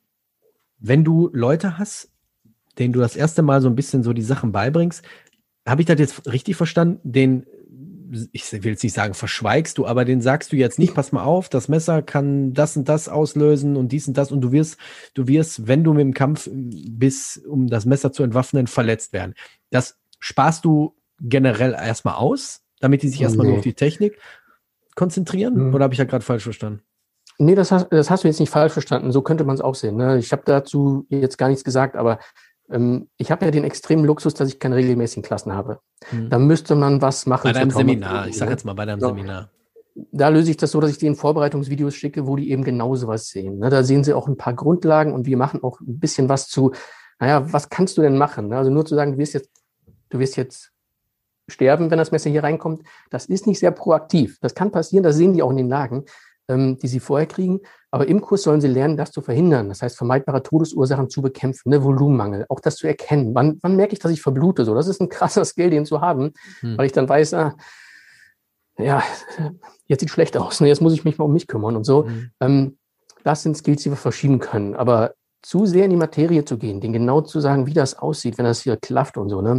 wenn du Leute hast, denen du das erste Mal so ein bisschen so die Sachen beibringst, habe ich das jetzt richtig verstanden, den, ich will jetzt nicht sagen, verschweigst du, aber den sagst du jetzt nicht, pass mal auf, das Messer kann das und das auslösen und dies und das und du wirst, du wirst, wenn du mit dem Kampf bist, um das Messer zu entwaffnen, verletzt werden. Das sparst du generell erstmal aus, damit die sich erstmal nee. nur auf die Technik konzentrieren? Mhm. Oder habe ich ja gerade falsch verstanden? Nee, das hast, das hast du jetzt nicht falsch verstanden. So könnte man es auch sehen. Ne? Ich habe dazu jetzt gar nichts gesagt, aber Ähm, ich habe ja den extremen Luxus, dass ich keine regelmäßigen Klassen habe. Hm. Da müsste man was machen. Bei deinem zur Seminar, Traumatologie, ich sage ne? jetzt mal bei deinem So. Seminar. Da löse ich das so, dass ich denen Vorbereitungsvideos schicke, wo die eben genau sowas sehen. Ne? Da sehen sie auch ein paar Grundlagen und wir machen auch ein bisschen was zu, naja, was kannst du denn machen? Also nur zu sagen, du wirst jetzt, du wirst jetzt sterben, wenn das Messer hier reinkommt, das ist nicht sehr proaktiv. Das kann passieren, das sehen die auch in den Lagen, ähm, die sie vorher kriegen. Aber im Kurs sollen sie lernen, das zu verhindern. Das heißt, vermeidbare Todesursachen zu bekämpfen, ne? Volumenmangel, auch das zu erkennen. Wann, wann merke ich, dass ich verblute? So, das ist ein krasser Skill, den zu haben, Hm. weil ich dann weiß, ah, ja, jetzt sieht schlecht aus, ne? Jetzt muss ich mich mal um mich kümmern und so. Hm. Ähm, das sind Skills, die wir verschieben können. Aber zu sehr in die Materie zu gehen, denen genau zu sagen, wie das aussieht, wenn das hier klafft und so, ne?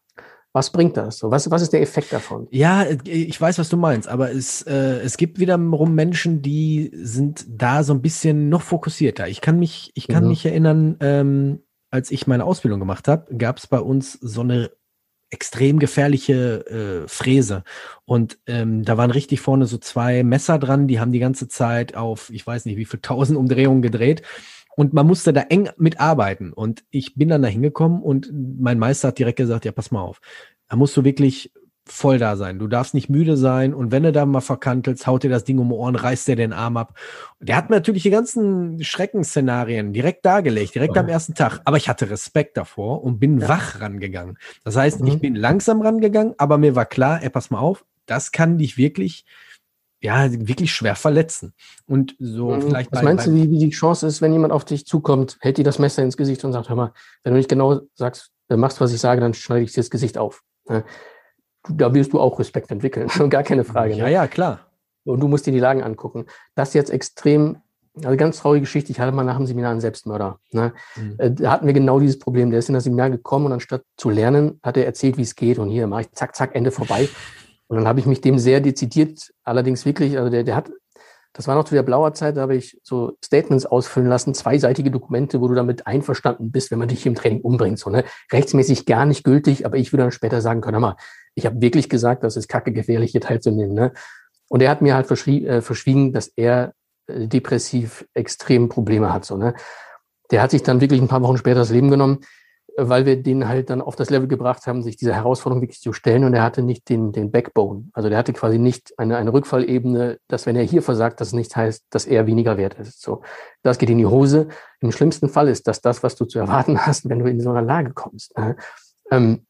Was bringt das? So, was, was ist der Effekt davon? Ja, ich weiß, was du meinst, aber es, äh, es gibt wiederum Menschen, die sind da so ein bisschen noch fokussierter. Ich kann mich, ich kann Mhm. mich erinnern, ähm, als ich meine Ausbildung gemacht habe, gab es bei uns so eine extrem gefährliche äh, Fräse. Und ähm, da waren richtig vorne so zwei Messer dran, die haben die ganze Zeit auf, ich weiß nicht, wie viel tausend Umdrehungen gedreht. Und man musste da eng mitarbeiten. Und ich bin dann da hingekommen und mein Meister hat direkt gesagt, ja, pass mal auf, da musst du wirklich voll da sein. Du darfst nicht müde sein. Und wenn du da mal verkantelst, haut dir das Ding um die Ohren, reißt dir den Arm ab. Und der hat mir natürlich die ganzen Schreckensszenarien direkt dargelegt, direkt am ersten Tag. Aber ich hatte Respekt davor und bin Ja. wach rangegangen. Das heißt, Mhm. ich bin langsam rangegangen, aber mir war klar, ey, pass mal auf, das kann dich wirklich, ja, wirklich schwer verletzen. Und so Mhm. vielleicht Was bei, meinst bei du, wie, wie die Chance ist, wenn jemand auf dich zukommt, hält dir das Messer ins Gesicht und sagt, hör mal, wenn du nicht genau sagst, äh, machst, was ich sage, dann schneide ich dir das Gesicht auf. Ne? Du, da wirst du auch Respekt entwickeln, gar keine Frage. Ja, Ne? ja, klar. Und du musst dir die Lagen angucken. Das jetzt extrem, also ganz traurige Geschichte, ich hatte mal nach dem Seminar einen Selbstmörder. Ne? Mhm. Äh, Da hatten wir genau dieses Problem. Der ist in das Seminar gekommen und anstatt zu lernen, hat er erzählt, wie es geht. Und hier mache ich zack, zack, Ende vorbei. Und dann habe ich mich dem sehr dezidiert, allerdings wirklich, also der, der hat, das war noch zu der blauer Zeit, da habe ich so Statements ausfüllen lassen, zweiseitige Dokumente, wo du damit einverstanden bist, wenn man dich hier im Training umbringt. So, ne? Rechtsmäßig gar nicht gültig, aber ich würde dann später sagen können, hör mal, ich habe wirklich gesagt, das ist kacke gefährlich, hier teilzunehmen. Ne? Und er hat mir halt verschwie- äh, verschwiegen, dass er äh, depressiv extrem Probleme hat. So, ne? Der hat sich dann wirklich ein paar Wochen später das Leben genommen, äh, weil wir den halt dann auf das Level gebracht haben, sich dieser Herausforderung wirklich zu stellen. Und er hatte nicht den, den Backbone. Also der hatte quasi nicht eine, eine Rückfallebene, dass wenn er hier versagt, das nicht heißt, dass er weniger wert ist. So, das geht in die Hose. Im schlimmsten Fall ist das das, was du zu erwarten hast, wenn du in so einer Lage kommst. Ne? Ähm,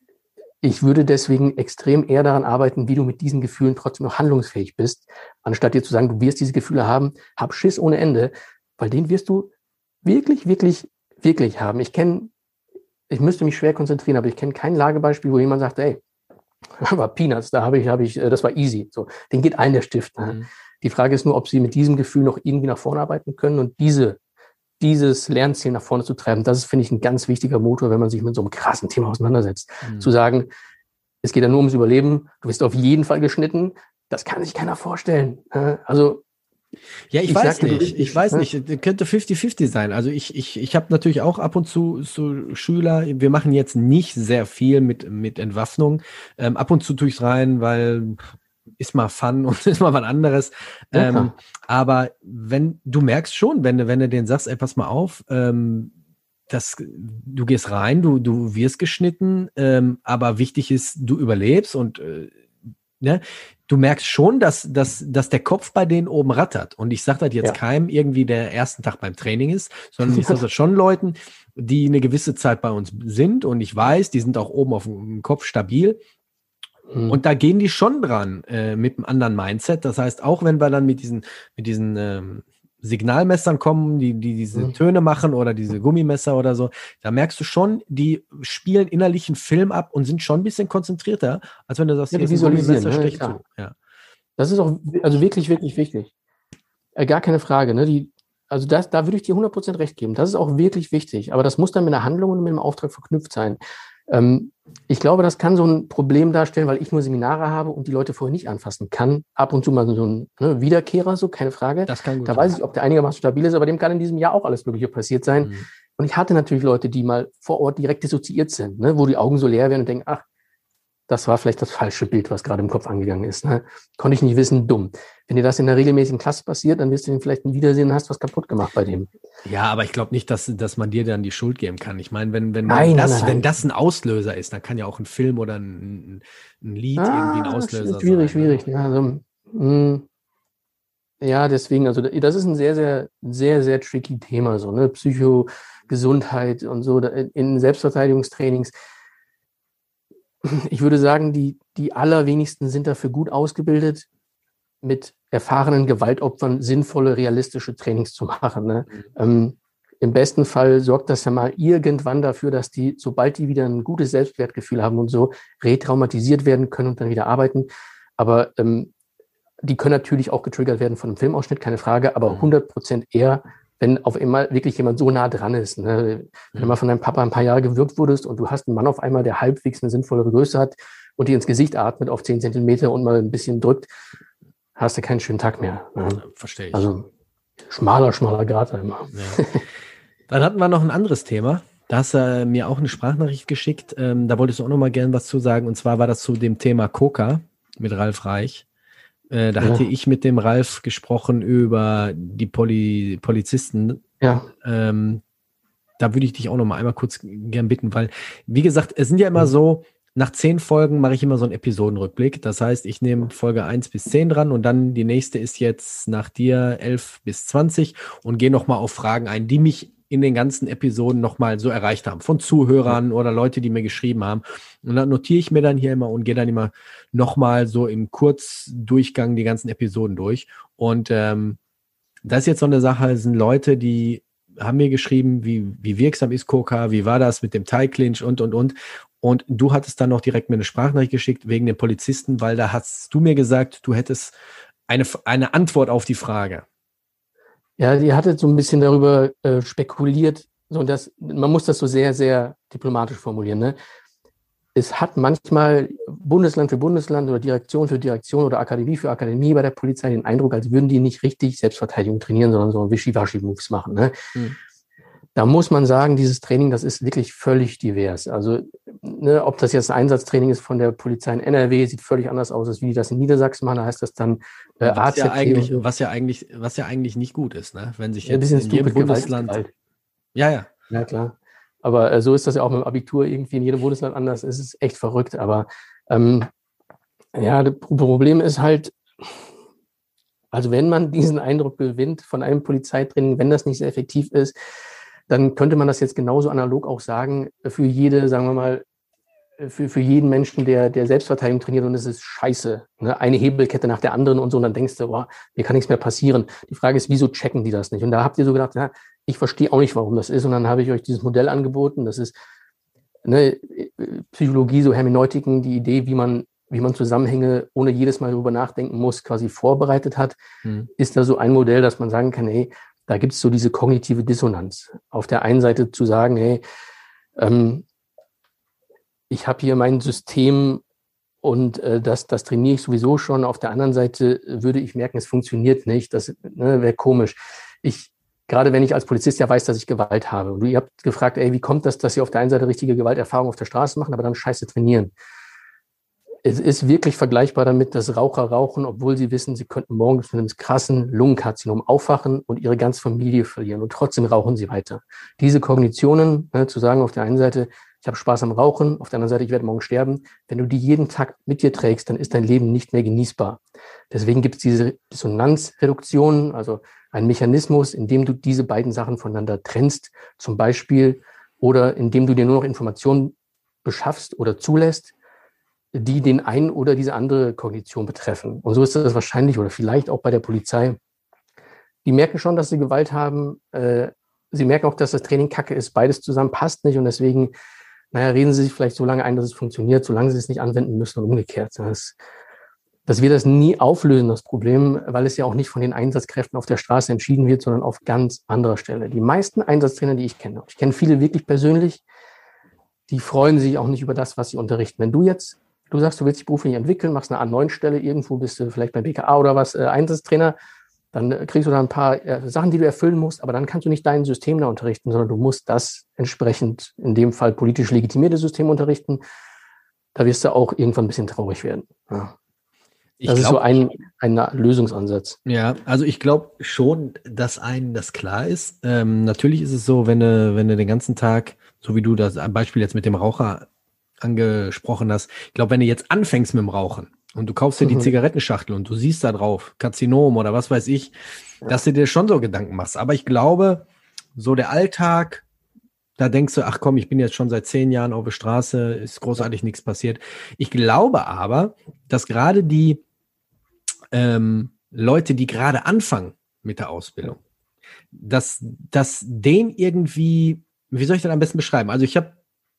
Ich würde deswegen extrem eher daran arbeiten, wie du mit diesen Gefühlen trotzdem noch handlungsfähig bist, anstatt dir zu sagen, du wirst diese Gefühle haben, hab Schiss ohne Ende, weil den wirst du wirklich, wirklich, wirklich haben. Ich kenne, ich müsste mich schwer konzentrieren, aber ich kenne kein Lagebeispiel, wo jemand sagt, ey, aber Peanuts, da habe ich, habe ich, das war easy. So, den geht allen der Stift. Ne? Mhm. Die Frage ist nur, ob sie mit diesem Gefühl noch irgendwie nach vorne arbeiten können und diese dieses Lernziel nach vorne zu treiben, das ist, finde ich, ein ganz wichtiger Motor, wenn man sich mit so einem krassen Thema auseinandersetzt. Mhm. Zu sagen, es geht ja nur ums Überleben, du wirst auf jeden Fall geschnitten, das kann sich keiner vorstellen. Also Ja, ich, ich weiß sagte, du nicht. bist- Ich weiß ne? nicht. Könnte fünfzig fünfzig sein. Also ich, ich, ich habe natürlich auch ab und zu so Schüler. Wir machen jetzt nicht sehr viel mit, mit Entwaffnung. Ähm, ab und zu tue ich es rein, weil ist mal Fun und ist mal was anderes. Ja, ähm, klar. aber wenn du merkst schon, wenn du, wenn du denen sagst, ey, pass mal auf, ähm, das, du gehst rein, du, du wirst geschnitten, ähm, aber wichtig ist, du überlebst und äh, ne, du merkst schon, dass, dass, dass der Kopf bei denen oben rattert. Und ich sage das jetzt Ja. keinem irgendwie, der ersten Tag beim Training ist, sondern ich sage das schon Leuten, die eine gewisse Zeit bei uns sind und ich weiß, die sind auch oben auf dem Kopf stabil. Mhm. Und da gehen die schon dran äh, mit einem anderen Mindset. Das heißt, auch wenn wir dann mit diesen, mit diesen ähm, Signalmessern kommen, die, die diese Mhm. Töne machen oder diese Gummimesser oder so, da merkst du schon, die spielen innerlich einen Film ab und sind schon ein bisschen konzentrierter, als wenn du sagst, Ja, die hier ist ein visualisieren, Gummimesser, ne, stech klar. zu. Ja. Das ist auch also wirklich, wirklich wichtig. Äh, gar keine Frage. Ne? Die, also das, da würde ich dir hundert Prozent recht geben. Das ist auch wirklich wichtig. Aber das muss dann mit einer Handlung und mit einem Auftrag verknüpft sein. Ähm, ich glaube, das kann so ein Problem darstellen, weil ich nur Seminare habe und die Leute vorher nicht anfassen kann. Ab und zu mal so ein ne, Wiederkehrer, so, keine Frage. Das kann gut Da sein. weiß ich, ob der einigermaßen stabil ist, aber dem kann in diesem Jahr auch alles Mögliche passiert sein. Mhm. Und ich hatte natürlich Leute, die mal vor Ort direkt dissoziiert sind, ne, wo die Augen so leer werden und denken, ach, das war vielleicht das falsche Bild, was gerade im Kopf angegangen ist. Ne? Konnte ich nicht wissen, dumm. Wenn dir das in der regelmäßigen Klasse passiert, dann wirst du den vielleicht ein Wiedersehen und hast was kaputt gemacht bei dem. Ja, aber ich glaube nicht, dass, dass man dir dann die Schuld geben kann. Ich meine, wenn, wenn, nein, das, nein, nein. wenn das ein Auslöser ist, dann kann ja auch ein Film oder ein, ein Lied ah, irgendwie ein Auslöser schwierig, sein. Schwierig, schwierig. Ja, also, mh, ja, deswegen, also das ist ein sehr, sehr, sehr, sehr tricky Thema, so, ne? Psychogesundheit und so in Selbstverteidigungstrainings. Ich würde sagen, die, die allerwenigsten sind dafür gut ausgebildet, mit erfahrenen Gewaltopfern sinnvolle, realistische Trainings zu machen. Ne? Mhm. Ähm, im besten Fall sorgt das ja mal irgendwann dafür, dass die, sobald die wieder ein gutes Selbstwertgefühl haben und so, retraumatisiert werden können und dann wieder arbeiten. Aber ähm, die können natürlich auch getriggert werden von einem Filmausschnitt, keine Frage, aber hundert Prozent eher, wenn auf einmal wirklich jemand so nah dran ist. Ne? Wenn du mal von deinem Papa ein paar Jahre gewürgt wurdest und du hast einen Mann auf einmal, der halbwegs eine sinnvollere Größe hat und dir ins Gesicht atmet auf zehn Zentimeter und mal ein bisschen drückt, hast du keinen schönen Tag mehr. Ne? Verstehe ich. Also schmaler, schmaler Grad immer. Ja. Dann hatten wir noch ein anderes Thema. Da hast du äh, mir auch eine Sprachnachricht geschickt. Ähm, da wolltest du auch noch mal gerne was zu sagen. Und zwar war das zu dem Thema Coca mit Ralf Reich. Äh, da ja. hatte ich mit dem Ralf gesprochen über die Poli- Polizisten. Ja. Ähm, da würde ich dich auch noch mal einmal kurz gern bitten, weil, wie gesagt, es sind ja immer so, nach zehn Folgen mache ich immer so einen Episodenrückblick. Das heißt, ich nehme Folge eins bis zehn dran und dann die nächste ist jetzt nach dir elf bis zwanzig und gehe noch mal auf Fragen ein, die mich in den ganzen Episoden noch mal so erreicht haben, von Zuhörern oder Leute, die mir geschrieben haben. Und dann notiere ich mir dann hier immer und gehe dann immer noch mal so im Kurzdurchgang die ganzen Episoden durch. Und ähm, das ist jetzt so eine Sache, sind Leute, die haben mir geschrieben, wie, wie wirksam ist Coca, wie war das mit dem Thai Clinch und, und, und. Und du hattest dann noch direkt mir eine Sprachnachricht geschickt wegen den Polizisten, weil da hast du mir gesagt, du hättest eine, eine Antwort auf die Frage. Ja, die hatte so ein bisschen darüber äh, spekuliert, so dass man muss das so sehr, sehr diplomatisch formulieren. Ne? Es hat manchmal Bundesland für Bundesland oder Direktion für Direktion oder Akademie für Akademie bei der Polizei den Eindruck, als würden die nicht richtig Selbstverteidigung trainieren, sondern so Wischiwaschi-Moves machen. Ne? Hm. Da muss man sagen, dieses Training, das ist wirklich völlig divers. Also, ne, ob das jetzt ein Einsatztraining ist von der Polizei in N R W, sieht völlig anders aus, als wie die das in Niedersachsen machen. Da heißt das dann äh, was A Z T. Ja eigentlich, so. was, ja eigentlich, was ja eigentlich nicht gut ist, ne? Wenn sich jetzt ja, in jedem Bundesland... Gewalt, ja, ja. Ja, klar. Aber äh, so ist das ja auch mit dem Abitur irgendwie in jedem Bundesland anders. Es ist echt verrückt. Aber ähm, ja, das Problem ist halt, also wenn man diesen Eindruck gewinnt von einem Polizeitraining, wenn das nicht sehr effektiv ist, dann könnte man das jetzt genauso analog auch sagen, für jede, sagen wir mal, für, für jeden Menschen, der, der Selbstverteidigung trainiert und es ist scheiße. Ne? Eine Hebelkette nach der anderen und so, und dann denkst du, boah, mir kann nichts mehr passieren. Die Frage ist, wieso checken die das nicht? Und da habt ihr so gedacht, ja, ich verstehe auch nicht, warum das ist. Und dann habe ich euch dieses Modell angeboten. Das ist ne, Psychologie, so Hermeneutiken, die Idee, wie man, wie man Zusammenhänge, ohne jedes Mal darüber nachdenken muss, quasi vorbereitet hat. Hm. Ist da so ein Modell, dass man sagen kann, hey, da gibt es so diese kognitive Dissonanz. Auf der einen Seite zu sagen, hey, ähm, ich habe hier mein System und äh, das, das trainiere ich sowieso schon. Auf der anderen Seite würde ich merken, es funktioniert nicht. Das ne, wäre komisch. Ich, gerade wenn ich als Polizist ja weiß, dass ich Gewalt habe. Und ihr habt gefragt, ey, wie kommt das, dass Sie auf der einen Seite richtige Gewalterfahrung auf der Straße machen, aber dann scheiße trainieren? Es ist wirklich vergleichbar damit, dass Raucher rauchen, obwohl sie wissen, sie könnten morgens mit einem krassen Lungenkarzinom aufwachen und ihre ganze Familie verlieren. Und trotzdem rauchen sie weiter. Diese Kognitionen, ne, zu sagen, auf der einen Seite, ich habe Spaß am Rauchen, auf der anderen Seite, ich werde morgen sterben. Wenn du die jeden Tag mit dir trägst, dann ist dein Leben nicht mehr genießbar. Deswegen gibt es diese Dissonanzreduktion, also ein Mechanismus, in dem du diese beiden Sachen voneinander trennst, zum Beispiel, oder indem du dir nur noch Informationen beschaffst oder zulässt, die den einen oder diese andere Kognition betreffen. Und so ist das wahrscheinlich oder vielleicht auch bei der Polizei. Die merken schon, dass sie Gewalt haben. Äh, sie merken auch, dass das Training kacke ist. Beides zusammen passt nicht. Und deswegen, naja, reden sie sich vielleicht so lange ein, dass es funktioniert, solange sie es nicht anwenden müssen und umgekehrt. Das, dass wir das nie auflösen, das Problem, weil es ja auch nicht von den Einsatzkräften auf der Straße entschieden wird, sondern auf ganz anderer Stelle. Die meisten Einsatztrainer, die ich kenne, ich kenne viele wirklich persönlich, die freuen sich auch nicht über das, was sie unterrichten. Wenn du jetzt Du sagst, du willst dich beruflich entwickeln, machst eine A neun Stelle, irgendwo bist du vielleicht bei B K A oder was, äh, Einsatztrainer, dann äh, kriegst du da ein paar äh, Sachen, die du erfüllen musst, aber dann kannst du nicht dein System da unterrichten, sondern du musst das entsprechend, in dem Fall politisch legitimierte System unterrichten. da wirst du auch irgendwann ein bisschen traurig werden. Ja. Ich das glaub, ist so ein, ein Lösungsansatz. Ja, also ich glaube schon, dass einem das klar ist. Ähm, natürlich ist es so, wenn du, wenn du den ganzen Tag, so wie du das Beispiel jetzt mit dem Raucher angesprochen hast, ich glaube, wenn du jetzt anfängst mit dem Rauchen und du kaufst dir die Mhm. Zigarettenschachtel und du siehst da drauf Karzinom oder was weiß ich, ja. dass du dir schon so Gedanken machst. Aber ich glaube, so der Alltag, da denkst du, ach komm, ich bin jetzt schon seit zehn Jahren auf der Straße, ist großartig nichts passiert. Ich glaube aber, dass gerade die ähm, Leute, die gerade anfangen mit der Ausbildung, dass, dass denen irgendwie, wie soll ich das am besten beschreiben? Also ich habe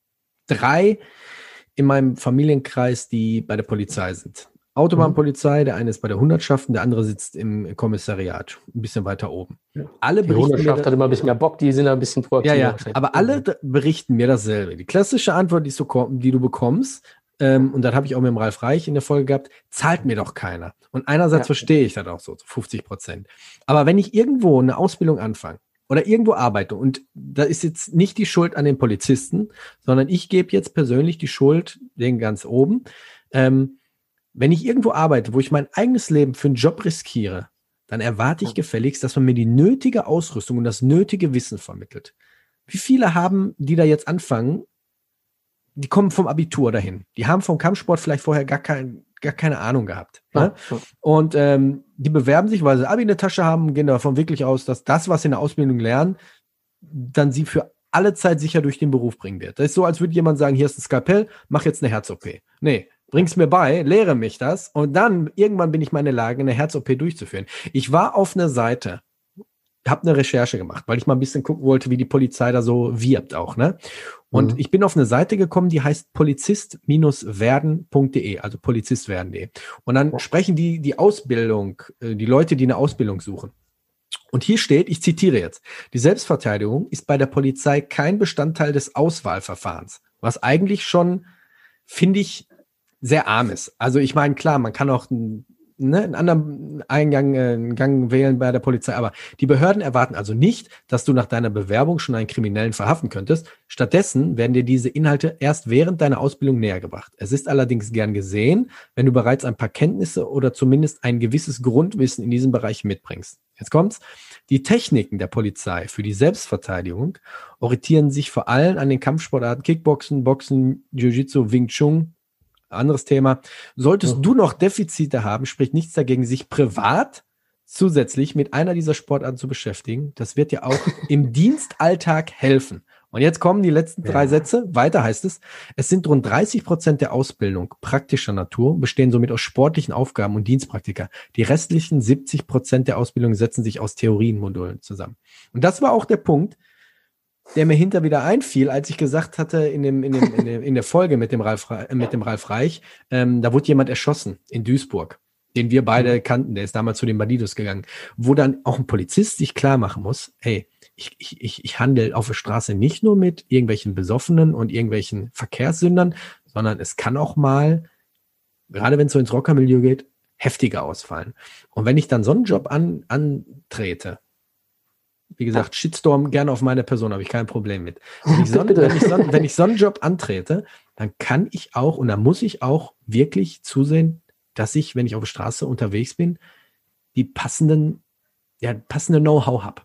drei in meinem Familienkreis, die bei der Polizei sind. Autobahnpolizei, der eine ist bei der Hundertschaften, der andere sitzt im Kommissariat, ein bisschen weiter oben. Alle Die berichten mir, Hundertschaft hat immer ein bisschen mehr Bock, die sind da ein bisschen proaktiver. ja, ja, aber alle d- berichten mir dasselbe. Die klassische Antwort, die, so kommt, die du bekommst, ähm, und das habe ich auch mit dem Ralf Reich in der Folge gehabt, zahlt mir doch keiner. Und einerseits Ja. verstehe ich das auch so, so fünfzig Prozent. Aber wenn ich irgendwo eine Ausbildung anfange oder irgendwo arbeite, und da ist jetzt nicht die Schuld an den Polizisten, sondern ich gebe jetzt persönlich die Schuld den ganz oben, ähm, wenn ich irgendwo arbeite, wo ich mein eigenes Leben für einen Job riskiere, dann erwarte ich gefälligst, dass man mir die nötige Ausrüstung und das nötige Wissen vermittelt. Wie viele haben, die da jetzt anfangen, die kommen vom Abitur dahin. Die haben vom Kampfsport vielleicht vorher gar, kein, gar keine Ahnung gehabt. Ja, ne? ja. Und ähm, die bewerben sich, weil sie Abi in der Tasche haben, gehen davon wirklich aus, dass das, was sie in der Ausbildung lernen, dann sie für alle Zeit sicher durch den Beruf bringen wird. Das ist so, als würde jemand sagen, hier ist ein Skalpell, mach jetzt eine Herz-O P. Nee, bring's mir bei, lehre mich das und dann irgendwann bin ich mal in der Lage, eine Herz-O P durchzuführen. Ich war auf einer Seite, habe eine Recherche gemacht, weil ich mal ein bisschen gucken wollte, wie die Polizei da so wirbt auch, ne? Und Mhm. ich bin auf eine Seite gekommen, die heißt polizist werden punkt de, also polizistwerden punkt de. Und dann Ja. sprechen die die Ausbildung, äh, die Leute, die eine Ausbildung suchen. Und hier steht, ich zitiere jetzt, die Selbstverteidigung ist bei der Polizei kein Bestandteil des Auswahlverfahrens, was eigentlich schon, finde ich, sehr arm ist. Also ich meine, klar, man kann auch einen, ne, einen anderen Eingang, äh, einen Gang wählen bei der Polizei, aber die Behörden erwarten also nicht, dass du nach deiner Bewerbung schon einen Kriminellen verhaften könntest. Stattdessen werden dir diese Inhalte erst während deiner Ausbildung näher gebracht. Es ist allerdings gern gesehen, wenn du bereits ein paar Kenntnisse oder zumindest ein gewisses Grundwissen in diesem Bereich mitbringst. Jetzt kommt's. Die Techniken der Polizei für die Selbstverteidigung orientieren sich vor allem an den Kampfsportarten Kickboxen, Boxen, Jiu-Jitsu, Wing Chun. Anderes Thema. Solltest Mhm. du noch Defizite haben, spricht nichts dagegen, sich privat zusätzlich mit einer dieser Sportarten zu beschäftigen. Das wird dir auch im Dienstalltag helfen. Und jetzt kommen die letzten drei Ja. Sätze. Weiter heißt es, es sind rund dreißig Prozent der Ausbildung praktischer Natur, bestehen somit aus sportlichen Aufgaben und Dienstpraktika. Die restlichen siebzig Prozent der Ausbildung setzen sich aus Theorienmodulen zusammen. Und das war auch der Punkt, der mir hinter wieder einfiel, als ich gesagt hatte in dem in dem in, dem, in der Folge mit dem Ralf Re- äh, mit dem Ralf Reich, ähm, da wurde jemand erschossen in Duisburg, den wir beide Mhm. kannten. Der ist damals zu den Bandidos gegangen, wo dann auch ein Polizist sich klar machen muss: Hey, ich ich ich, ich handle auf der Straße nicht nur mit irgendwelchen Besoffenen und irgendwelchen Verkehrssündern, sondern es kann auch mal, gerade wenn es so ins Rockermilieu geht, heftiger ausfallen. Und wenn ich dann so einen Job an antrete, wie gesagt, Shitstorm gerne auf meine Person, habe ich kein Problem mit. Wenn ich, so, Bitte. wenn, ich so, wenn ich so einen Job antrete, dann kann ich auch und dann muss ich auch wirklich zusehen, dass ich, wenn ich auf der Straße unterwegs bin, die passenden, ja, passende Know-how habe.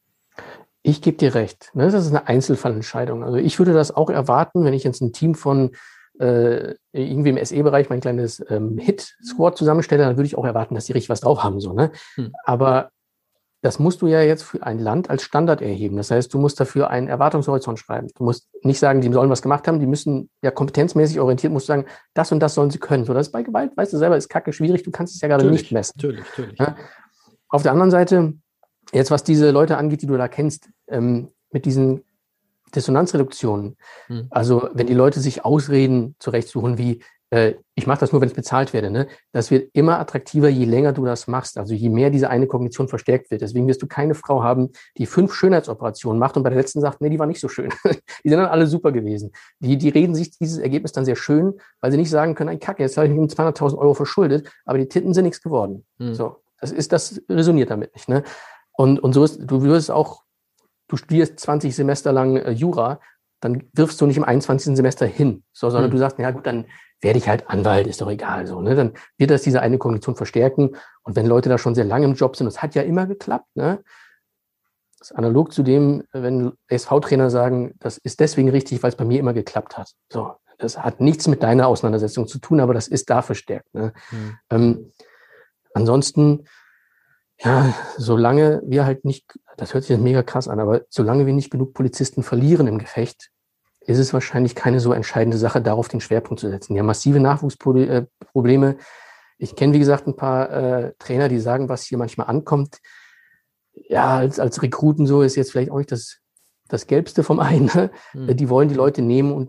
Ich gebe dir recht. Ne? Das ist eine Einzelfallentscheidung. Also ich würde das auch erwarten, wenn ich jetzt ein Team von äh, irgendwie im S E-Bereich mein kleines ähm, Hit-Squad zusammenstelle, dann würde ich auch erwarten, dass die richtig was drauf haben. So, ne? Hm. Aber das musst du ja jetzt für ein Land als Standard erheben. Das heißt, du musst dafür einen Erwartungshorizont schreiben. Du musst nicht sagen, die sollen was gemacht haben, die müssen ja kompetenzmäßig orientiert, musst du sagen, das und das sollen sie können. So, das ist bei Gewalt, weißt du selber, ist kacke schwierig, du kannst es ja gerade Natürlich, nicht messen. Natürlich, natürlich. Ja. Auf der anderen Seite, jetzt was diese Leute angeht, die du da kennst, ähm, mit diesen Dissonanzreduktionen, Hm. also wenn die Leute sich Ausreden zurechtsuchen wie, äh, ich mache das nur, wenn es bezahlt werde, ne? Das wird immer attraktiver, je länger du das machst, also je mehr diese eine Kognition verstärkt wird. Deswegen wirst du keine Frau haben, die fünf Schönheitsoperationen macht und bei der letzten sagt, nee, die war nicht so schön. Die sind dann alle super gewesen. Die, die reden sich dieses Ergebnis dann sehr schön, weil sie nicht sagen können, ein Kacke, jetzt habe ich mich um zweihunderttausend Euro verschuldet, aber die Titten sind nichts geworden. Hm. So, das ist, das resoniert damit nicht, ne? Und, und so ist, du wirst auch, du studierst zwanzig Semester lang äh, Jura, dann wirfst du nicht im einundzwanzigsten Semester hin, so, sondern Hm. du sagst, ja gut, dann werde ich halt Anwalt, ist doch egal. So, ne? Dann wird das diese eine Kognition verstärken. Und wenn Leute da schon sehr lange im Job sind, das hat ja immer geklappt, ne? Das ist analog zu dem, wenn S V-Trainer sagen, das ist deswegen richtig, weil es bei mir immer geklappt hat. So, das hat nichts mit deiner Auseinandersetzung zu tun, aber das ist da verstärkt. Ne? Mhm. Ähm, ansonsten, ja, solange wir halt nicht, das hört sich jetzt mega krass an, aber solange wir nicht genug Polizisten verlieren im Gefecht, ist es wahrscheinlich keine so entscheidende Sache, darauf den Schwerpunkt zu setzen. Wir haben massive Nachwuchsprobleme. Ich kenne, wie gesagt, ein paar äh, Trainer, die sagen, was hier manchmal ankommt. Ja, als, als Rekruten so ist jetzt vielleicht auch nicht das, das Gelbste vom einen. Ne? Mhm. Die wollen die Leute nehmen und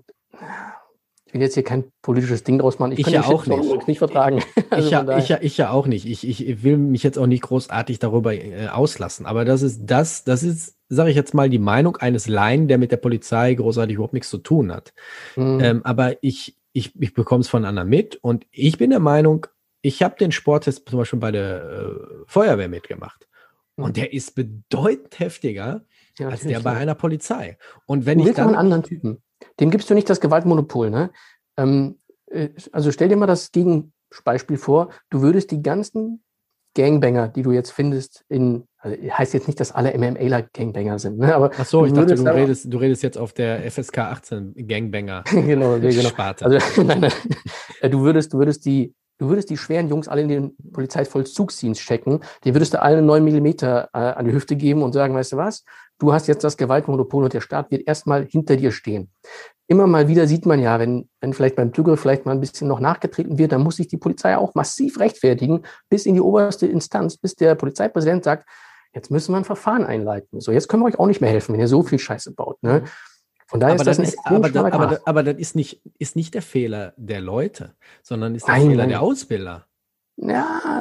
ich will jetzt hier kein politisches Ding draus machen. Ich, ich ja auch nicht. nicht vertragen. Also ich, ja, ich, ja, ich ja auch nicht. Ich, ich will mich jetzt auch nicht großartig darüber äh, auslassen. Aber das ist das, das ist, sage ich jetzt mal, die Meinung eines Laien, der mit der Polizei großartig überhaupt nichts zu tun hat. Mhm. Ähm, aber ich, ich, ich bekomme es von anderen mit und ich bin der Meinung, ich habe den Sporttest zum Beispiel bei der äh, Feuerwehr mitgemacht. Mhm. Und der ist bedeutend heftiger ja, als der bei ja. einer Polizei. Und wenn du ich dann einen anderen Typen. Dem gibst du nicht das Gewaltmonopol, ne? Ähm, also stell dir mal das Gegenbeispiel vor, du würdest die ganzen Gangbanger, die du jetzt findest, in, also heißt jetzt nicht, dass alle MMAler Gangbanger sind, ne? Aber ach so, ich dachte, du redest, du redest jetzt auf der F S K achtzehn Gangbanger genau, genau. Sparte. Also, nein, nein. Du würdest, du würdest die Du würdest die schweren Jungs alle in den Polizeivollzugsdienst checken, die würdest du allen neun Millimeter äh, an die Hüfte geben und sagen, weißt du was, du hast jetzt das Gewaltmonopol und der Staat wird erstmal hinter dir stehen. Immer mal wieder sieht man ja, wenn, wenn vielleicht beim Zugriff vielleicht mal ein bisschen noch nachgetreten wird, dann muss sich die Polizei auch massiv rechtfertigen, bis in die oberste Instanz, bis der Polizeipräsident sagt, jetzt müssen wir ein Verfahren einleiten. So, jetzt können wir euch auch nicht mehr helfen, wenn ihr so viel Scheiße baut, ne? Von daher aber ist das, das ist, aber, da, aber, da, aber das ist nicht, ist nicht der Fehler der Leute, sondern ist der nein, Fehler nein. der Ausbilder. Ja,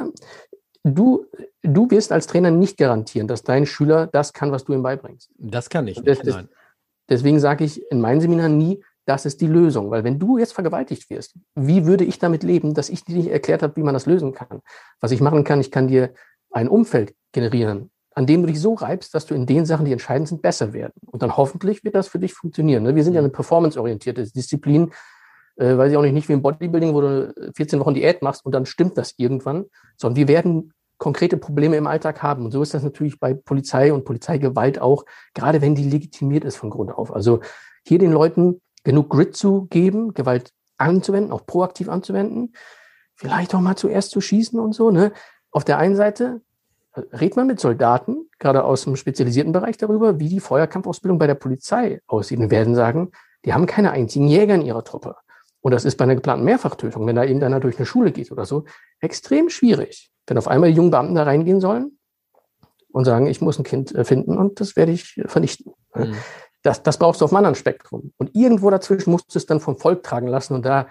du, du wirst als Trainer nicht garantieren, dass dein Schüler das kann, was du ihm beibringst. Das kann ich das, nicht, nein. Deswegen sage ich in meinen Seminaren nie, das ist die Lösung. Weil wenn du jetzt vergewaltigt wirst, wie würde ich damit leben, dass ich dir nicht erklärt habe, wie man das lösen kann? Was ich machen kann, ich kann dir ein Umfeld generieren, an dem du dich so reibst, dass du in den Sachen, die entscheidend sind, besser werden. Und dann hoffentlich wird das für dich funktionieren. Wir sind ja eine performanceorientierte Disziplin, äh, weiß ich auch nicht, nicht wie im Bodybuilding, wo du vierzehn Wochen Diät machst und dann stimmt das irgendwann, sondern wir werden konkrete Probleme im Alltag haben. Und so ist das natürlich bei Polizei und Polizeigewalt auch, gerade wenn die legitimiert ist von Grund auf. Also hier den Leuten genug Grit zu geben, Gewalt anzuwenden, auch proaktiv anzuwenden, vielleicht auch mal zuerst zu schießen und so. Ne? Auf der einen Seite redet man mit Soldaten, gerade aus dem spezialisierten Bereich darüber, wie die Feuerkampfausbildung bei der Polizei aussieht. Und werden sagen, die haben keine einzigen Jäger in ihrer Truppe. Und das ist bei einer geplanten Mehrfachtötung, wenn da irgendeiner durch eine Schule geht oder so, extrem schwierig. Wenn auf einmal die jungen Beamten da reingehen sollen und sagen, ich muss ein Kind finden und das werde ich vernichten. Mhm. Das, das brauchst du auf einem anderen Spektrum. Und irgendwo dazwischen musst du es dann vom Volk tragen lassen und da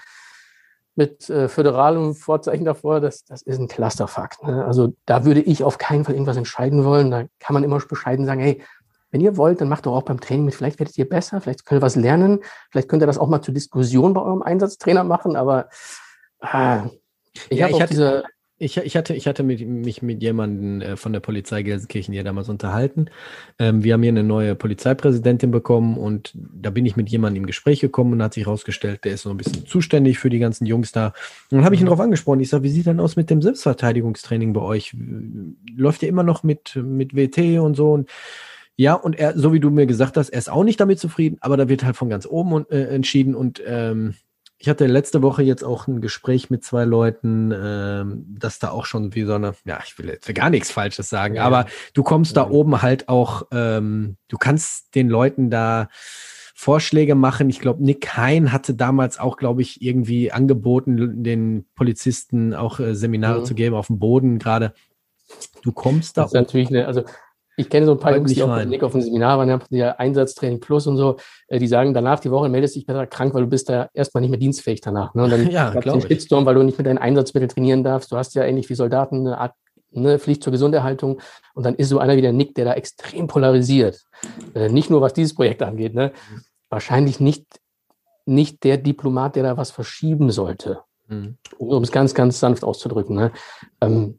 mit äh, föderalem Vorzeichen davor, das, das ist ein Clusterfuck. Ne? Also da würde ich auf keinen Fall irgendwas entscheiden wollen. Da kann man immer bescheiden sagen, hey, wenn ihr wollt, dann macht doch auch beim Training mit. Vielleicht werdet ihr besser, vielleicht könnt ihr was lernen. Vielleicht könnt ihr das auch mal zur Diskussion bei eurem Einsatztrainer machen. Aber ah, ich ja, habe ich auch hatte diese... Ich, ich hatte, ich hatte mit, mich mit jemandem äh, von der Polizei Gelsenkirchen hier damals unterhalten. Ähm, wir haben hier eine neue Polizeipräsidentin bekommen und da bin ich mit jemandem im Gespräch gekommen und hat sich herausgestellt, der ist so ein bisschen zuständig für die ganzen Jungs da. Und dann habe ich ihn darauf angesprochen. Ich sage, wie sieht denn aus mit dem Selbstverteidigungstraining bei euch? Läuft ihr immer noch mit, mit W T und so? Und ja, und er, so wie du mir gesagt hast, er ist auch nicht damit zufrieden, aber da wird halt von ganz oben und, äh, entschieden und ähm, ich hatte letzte Woche jetzt auch ein Gespräch mit zwei Leuten, ähm, dass da auch schon wie so eine, ja, ich will jetzt gar nichts Falsches sagen, ja. aber du kommst ja. da oben halt auch, ähm, du kannst den Leuten da Vorschläge machen. Ich glaube, Nick Hein hatte damals auch, glaube ich, irgendwie angeboten, den Polizisten auch äh, Seminare mhm. zu geben auf dem Boden gerade. Du kommst da das ist natürlich eine, also ich kenne so ein paar Jungs, die auch bei Nick auf dem Seminar waren, die ja Einsatztraining Plus und so, die sagen, danach die Woche meldest du dich besser krank, weil du bist da erstmal nicht mehr dienstfähig danach. Ne? Und dann ja, hast du den Shitstorm, weil du nicht mit deinen Einsatzmitteln trainieren darfst. Du hast ja ähnlich wie Soldaten eine Art ne, Pflicht zur Gesunderhaltung. Und dann ist so einer wie der Nick, der da extrem polarisiert. Äh, nicht nur, was dieses Projekt angeht. Ne? Wahrscheinlich nicht, nicht der Diplomat, der da was verschieben sollte. Mhm. Um es ganz, ganz sanft auszudrücken. Ne? Ähm,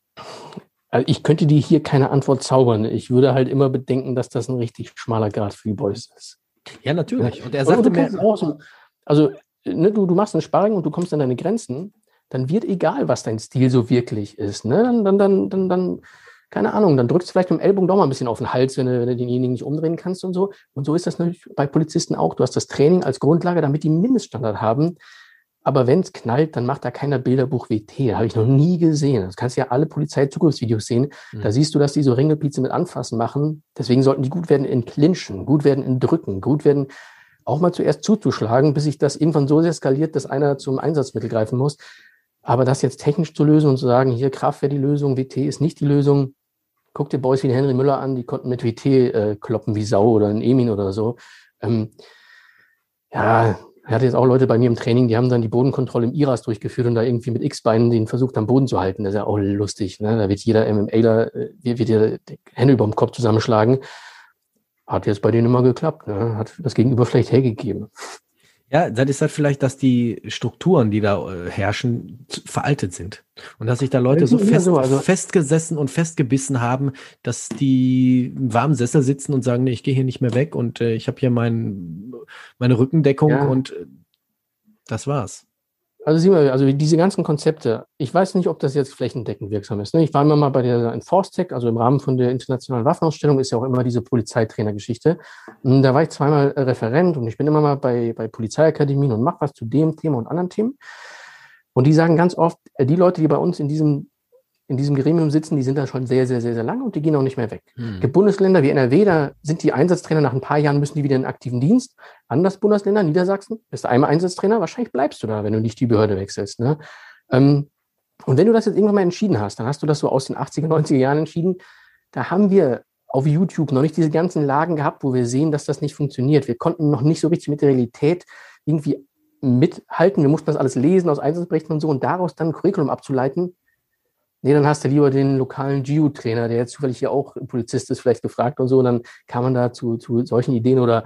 Also ich könnte dir hier keine Antwort zaubern. Ich würde halt immer bedenken, dass das ein richtig schmaler Grad für die Boys ist. Ja, natürlich. Und er sagte mir... So, also ne, du, du machst einen Sparring und du kommst an deine Grenzen, dann wird egal, was dein Stil so wirklich ist. Ne? Dann, dann, dann, dann, dann, keine Ahnung, dann drückst du vielleicht mit dem Ellbogen doch mal ein bisschen auf den Hals, wenn du, wenn du denjenigen nicht umdrehen kannst und so. Und so ist das natürlich bei Polizisten auch. Du hast das Training als Grundlage, damit die einen Mindeststandard haben. Aber wenn es knallt, dann macht da keiner Bilderbuch W T. Habe ich noch nie gesehen. Das kannst du ja alle Polizeizugriffsvideos sehen. Mhm. Da siehst du, dass die so Ringelpieze mit Anfassen machen. Deswegen sollten die gut werden in Clinchen, gut werden in Drücken, gut werden auch mal zuerst zuzuschlagen, bis sich das irgendwann so sehr skaliert, dass einer zum Einsatzmittel greifen muss. Aber das jetzt technisch zu lösen und zu sagen, hier Kraft wäre die Lösung, W T ist nicht die Lösung. Guck dir Boys wie Henry Müller an, die konnten mit W T äh, kloppen wie Sau oder ein Emin oder so. Ähm, ja, er hatte jetzt auch Leute bei mir im Training, die haben dann die Bodenkontrolle im Iras durchgeführt und da irgendwie mit X-Beinen den versucht am Boden zu halten. Das ist ja auch lustig. Ne? Da wird jeder MMAler, äh, wird dir die Hände über dem Kopf zusammenschlagen. Hat jetzt bei denen immer geklappt. Ne? Hat das Gegenüber vielleicht hergegeben. Ja, das ist halt vielleicht, dass die Strukturen, die da äh, herrschen, veraltet sind. Und dass sich da Leute so, fest, so also, festgesessen und festgebissen haben, dass die im warmen Sessel sitzen und sagen, nee, ich gehe hier nicht mehr weg und äh, ich habe hier mein, meine Rückendeckung ja. und äh, das war's. Also sieh mal, also diese ganzen Konzepte, ich weiß nicht, ob das jetzt flächendeckend wirksam ist. Ne? Ich war immer mal bei der Enforcetech, also im Rahmen von der internationalen Waffenausstellung ist ja auch immer diese Polizeitrainergeschichte. Und da war ich zweimal Referent und ich bin immer mal bei, bei Polizeiakademien und mache was zu dem Thema und anderen Themen. Und die sagen ganz oft, die Leute, die bei uns in diesem, in diesem Gremium sitzen, die sind da schon sehr, sehr, sehr, sehr lange und die gehen auch nicht mehr weg. Hm. Es gibt Bundesländer wie N R W, da sind die Einsatztrainer nach ein paar Jahren müssen die wieder in den aktiven Dienst. Anders Bundesländer, Niedersachsen, bist du einmal Einsatztrainer, wahrscheinlich bleibst du da, wenn du nicht die Behörde wechselst. Ne? Ähm, und wenn du das jetzt irgendwann mal entschieden hast, dann hast du das so aus den achtziger, neunziger Jahren entschieden. Da haben wir auf YouTube noch nicht diese ganzen Lagen gehabt, wo wir sehen, dass das nicht funktioniert. Wir konnten noch nicht so richtig mit der Realität irgendwie mithalten. Wir mussten das alles lesen aus Einsatzberichten und so und daraus dann ein Curriculum abzuleiten. Nee, dann hast du lieber den lokalen G U-Trainer, der jetzt zufällig hier auch Polizist ist, vielleicht gefragt und so. Und dann kam man da zu, zu solchen Ideen oder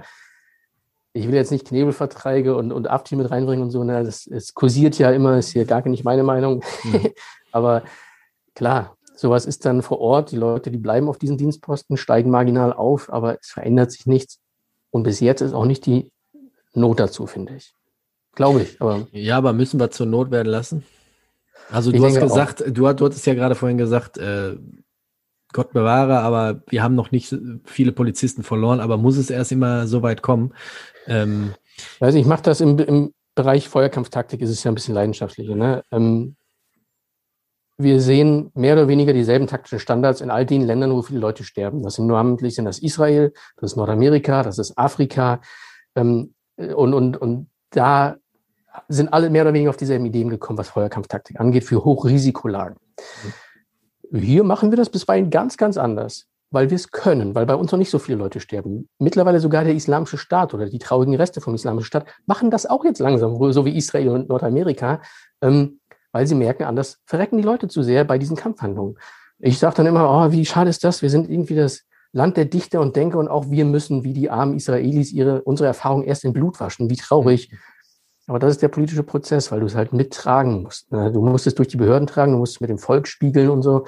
ich will jetzt nicht Knebelverträge und, und A F T mit reinbringen und so. Ne? Das, das kursiert ja immer, ist hier gar nicht meine Meinung. Mhm. Aber klar, sowas ist dann vor Ort. Die Leute, die bleiben auf diesen Dienstposten, steigen marginal auf, aber es verändert sich nichts. Und bis jetzt ist auch nicht die Not dazu, finde ich. Glaube ich. Aber ja, aber müssen wir zur Not werden lassen? Also du hast gesagt, du, du hattest ja gerade vorhin gesagt, äh, Gott bewahre, aber wir haben noch nicht viele Polizisten verloren, aber muss es erst immer so weit kommen? Ähm, also ich mache das im, im Bereich Feuerkampftaktik, ist es ja ein bisschen leidenschaftlicher. Ne? Ähm, wir sehen mehr oder weniger dieselben taktischen Standards in all den Ländern, wo viele Leute sterben. Das sind namentlich sind das Israel, das ist Nordamerika, das ist Afrika ähm, und, und, und da sind alle mehr oder weniger auf dieselben Ideen gekommen, was Feuerkampftaktik angeht, für Hochrisikolagen. Mhm. Hier machen wir das bisweilen ganz, ganz anders, weil wir es können, weil bei uns noch nicht so viele Leute sterben. Mittlerweile sogar der Islamische Staat oder die traurigen Reste vom Islamischen Staat machen das auch jetzt langsam, so wie Israel und Nordamerika, ähm, weil sie merken, anders verrecken die Leute zu sehr bei diesen Kampfhandlungen. Ich sage dann immer, oh, wie schade ist das, wir sind irgendwie das Land der Dichter und Denker und auch wir müssen, wie die armen Israelis, ihre, unsere Erfahrung erst in Blut waschen. Wie traurig. Mhm. Aber das ist der politische Prozess, weil du es halt mittragen musst. Du musst es durch die Behörden tragen, du musst es mit dem Volk spiegeln und so.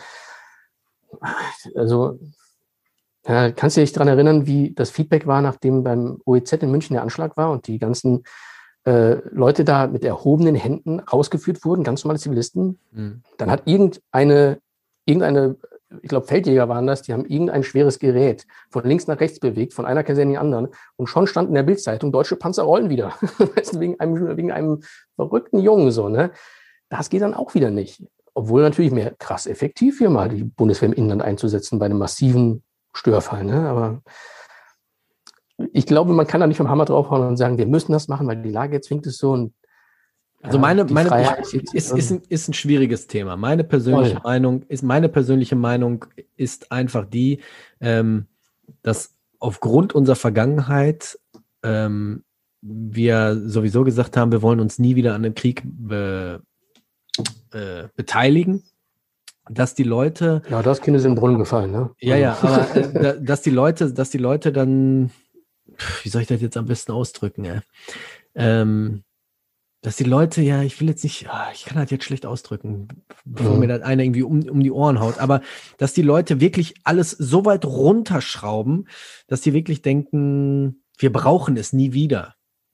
Also ja, kannst du dich daran erinnern, wie das Feedback war, nachdem beim O E Z in München der Anschlag war und die ganzen äh, Leute da mit erhobenen Händen rausgeführt wurden, ganz normale Zivilisten. Mhm. Dann hat irgendeine, irgendeine ich glaube, Feldjäger waren das, die haben irgendein schweres Gerät von links nach rechts bewegt, von einer Kaserne in die anderen. Und schon stand in der Bildzeitung, deutsche Panzer rollen wieder. wegen, einem, wegen einem verrückten Jungen so, ne? Das geht dann auch wieder nicht. Obwohl natürlich mehr krass effektiv hier mal die Bundeswehr im Inland einzusetzen bei einem massiven Störfall, ne? Aber ich glaube, man kann da nicht vom Hammer draufhauen und sagen, wir müssen das machen, weil die Lage jetzt zwingt es so. Und Also meine, meine ist, ist, ist, ein, ist ein schwieriges Thema. Meine persönliche oh ja. Meinung ist, meine persönliche Meinung ist einfach die, ähm, dass aufgrund unserer Vergangenheit ähm, wir sowieso gesagt haben, wir wollen uns nie wieder an dem Krieg be, äh, beteiligen. Dass die Leute. Ja, das Kind ist in den Brunnen gefallen, ne? Ja, ja, aber äh, dass die Leute, dass die Leute dann, wie soll ich das jetzt am besten ausdrücken, ey? Ähm, dass die Leute, ja, ich will jetzt nicht, ich kann das jetzt schlecht ausdrücken, bevor mhm. mir das einer irgendwie um, um die Ohren haut, aber dass die Leute wirklich alles so weit runterschrauben, dass die wirklich denken, wir brauchen es nie wieder.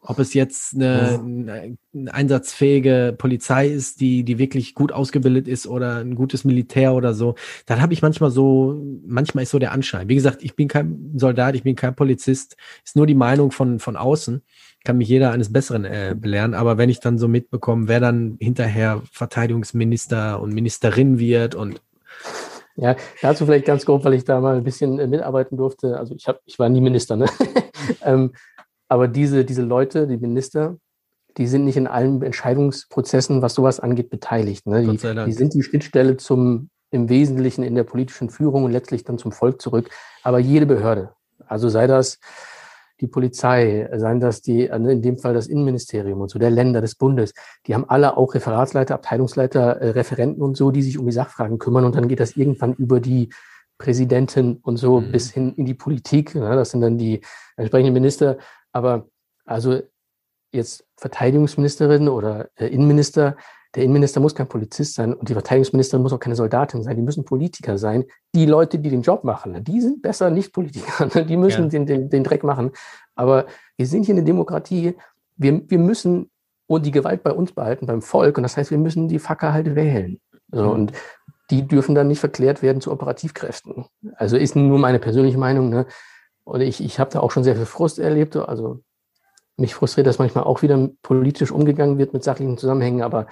Ob es jetzt eine, eine, eine einsatzfähige Polizei ist, die, die wirklich gut ausgebildet ist oder ein gutes Militär oder so, dann habe ich manchmal so, manchmal ist so der Anschein. Wie gesagt, ich bin kein Soldat, ich bin kein Polizist, ist nur die Meinung von, von außen, kann mich jeder eines Besseren äh, belehren, aber wenn ich dann so mitbekomme, wer dann hinterher Verteidigungsminister und Ministerin wird und ja, dazu vielleicht ganz grob, weil ich da mal ein bisschen äh, mitarbeiten durfte. Also ich hab, ich war nie Minister, ne? ähm, aber diese, diese Leute, die Minister, die sind nicht in allen Entscheidungsprozessen, was sowas angeht, beteiligt. Ne? Die, Gott sei Dank. die sind die Schnittstelle zum, im Wesentlichen in der politischen Führung und letztlich dann zum Volk zurück. Aber jede Behörde, also sei das die Polizei, seien das die, in dem Fall das Innenministerium und so, der Länder, des Bundes, die haben alle auch Referatsleiter, Abteilungsleiter, äh, Referenten und so, die sich um die Sachfragen kümmern und dann geht das irgendwann über die Präsidentin und so mhm. bis hin in die Politik. Ne? Das sind dann die entsprechenden Minister. Aber also jetzt Verteidigungsministerin oder äh, Innenminister, der Innenminister muss kein Polizist sein und die Verteidigungsministerin muss auch keine Soldatin sein, die müssen Politiker sein. Die Leute, die den Job machen, die sind besser nicht Politiker, die müssen ja. den, den, den Dreck machen. Aber wir sind hier eine Demokratie, wir, wir müssen und die Gewalt bei uns behalten, beim Volk, und das heißt, wir müssen die Facker halt wählen. So, mhm. Und die dürfen dann nicht verklärt werden zu Operativkräften. Also ist nur meine persönliche Meinung, ne? Und ich, ich habe da auch schon sehr viel Frust erlebt. Also mich frustriert, dass manchmal auch wieder politisch umgegangen wird mit sachlichen Zusammenhängen. Aber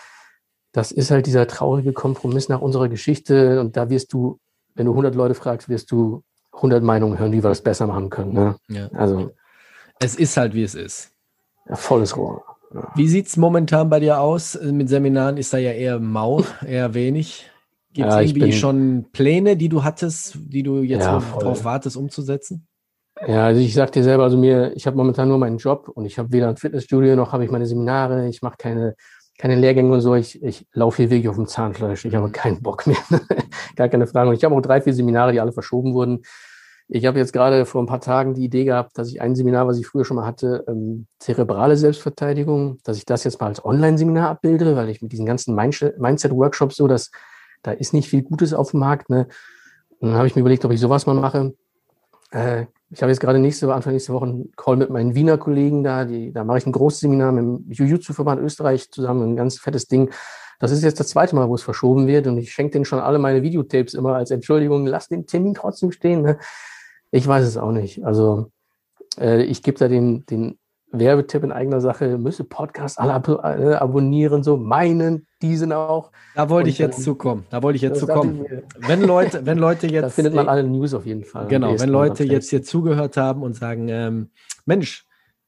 das ist halt dieser traurige Kompromiss nach unserer Geschichte. Und da wirst du, wenn du hundert Leute fragst, wirst du hundert Meinungen hören, wie wir das besser machen können. Ne? Ja. Also es ist halt, wie es ist. Ja, volles Rohr. Ja. Wie sieht es momentan bei dir aus? Mit Seminaren ist da ja eher mau, eher wenig. Gibt es ja, irgendwie bin, schon Pläne, die du hattest, die du jetzt ja, darauf wartest, umzusetzen? Ja, also ich sag dir selber, also mir, ich habe momentan nur meinen Job und ich habe weder ein Fitnessstudio noch habe ich meine Seminare, ich mache keine, keine Lehrgänge und so, ich, ich laufe hier wirklich auf dem Zahnfleisch, ich habe keinen Bock mehr, gar keine Frage. Und ich habe auch drei, vier Seminare, die alle verschoben wurden. Ich habe jetzt gerade vor ein paar Tagen die Idee gehabt, dass ich ein Seminar, was ich früher schon mal hatte, ähm, zerebrale Selbstverteidigung, dass ich das jetzt mal als Online-Seminar abbilde, weil ich mit diesen ganzen Mindset-Workshops so, dass da ist nicht viel Gutes auf dem Markt. Ne? Und dann habe ich mir überlegt, ob ich sowas mal mache. Äh, ich habe jetzt gerade nächste Anfang nächste Woche einen Call mit meinen Wiener Kollegen da. Die, da mache ich ein großes Seminar mit dem Jiu-Jitsu-Verband Österreich zusammen, ein ganz fettes Ding. Das ist jetzt das zweite Mal, wo es verschoben wird. Und ich schenke denen schon alle meine Videotapes immer als Entschuldigung. Lass den Termin trotzdem stehen. Ne? Ich weiß es auch nicht. Also äh, ich gebe da den, den Werbetipp in eigener Sache, müsse Podcasts alle ab äh, abonnieren, so meinen, diesen auch. Da wollte ich jetzt zukommen. Da wollte ich jetzt zukommen. Wenn Leute, wenn Leute jetzt. Da findet man alle News auf jeden Fall. Genau, wenn Leute jetzt hier zugehört haben und sagen, ähm, Mensch,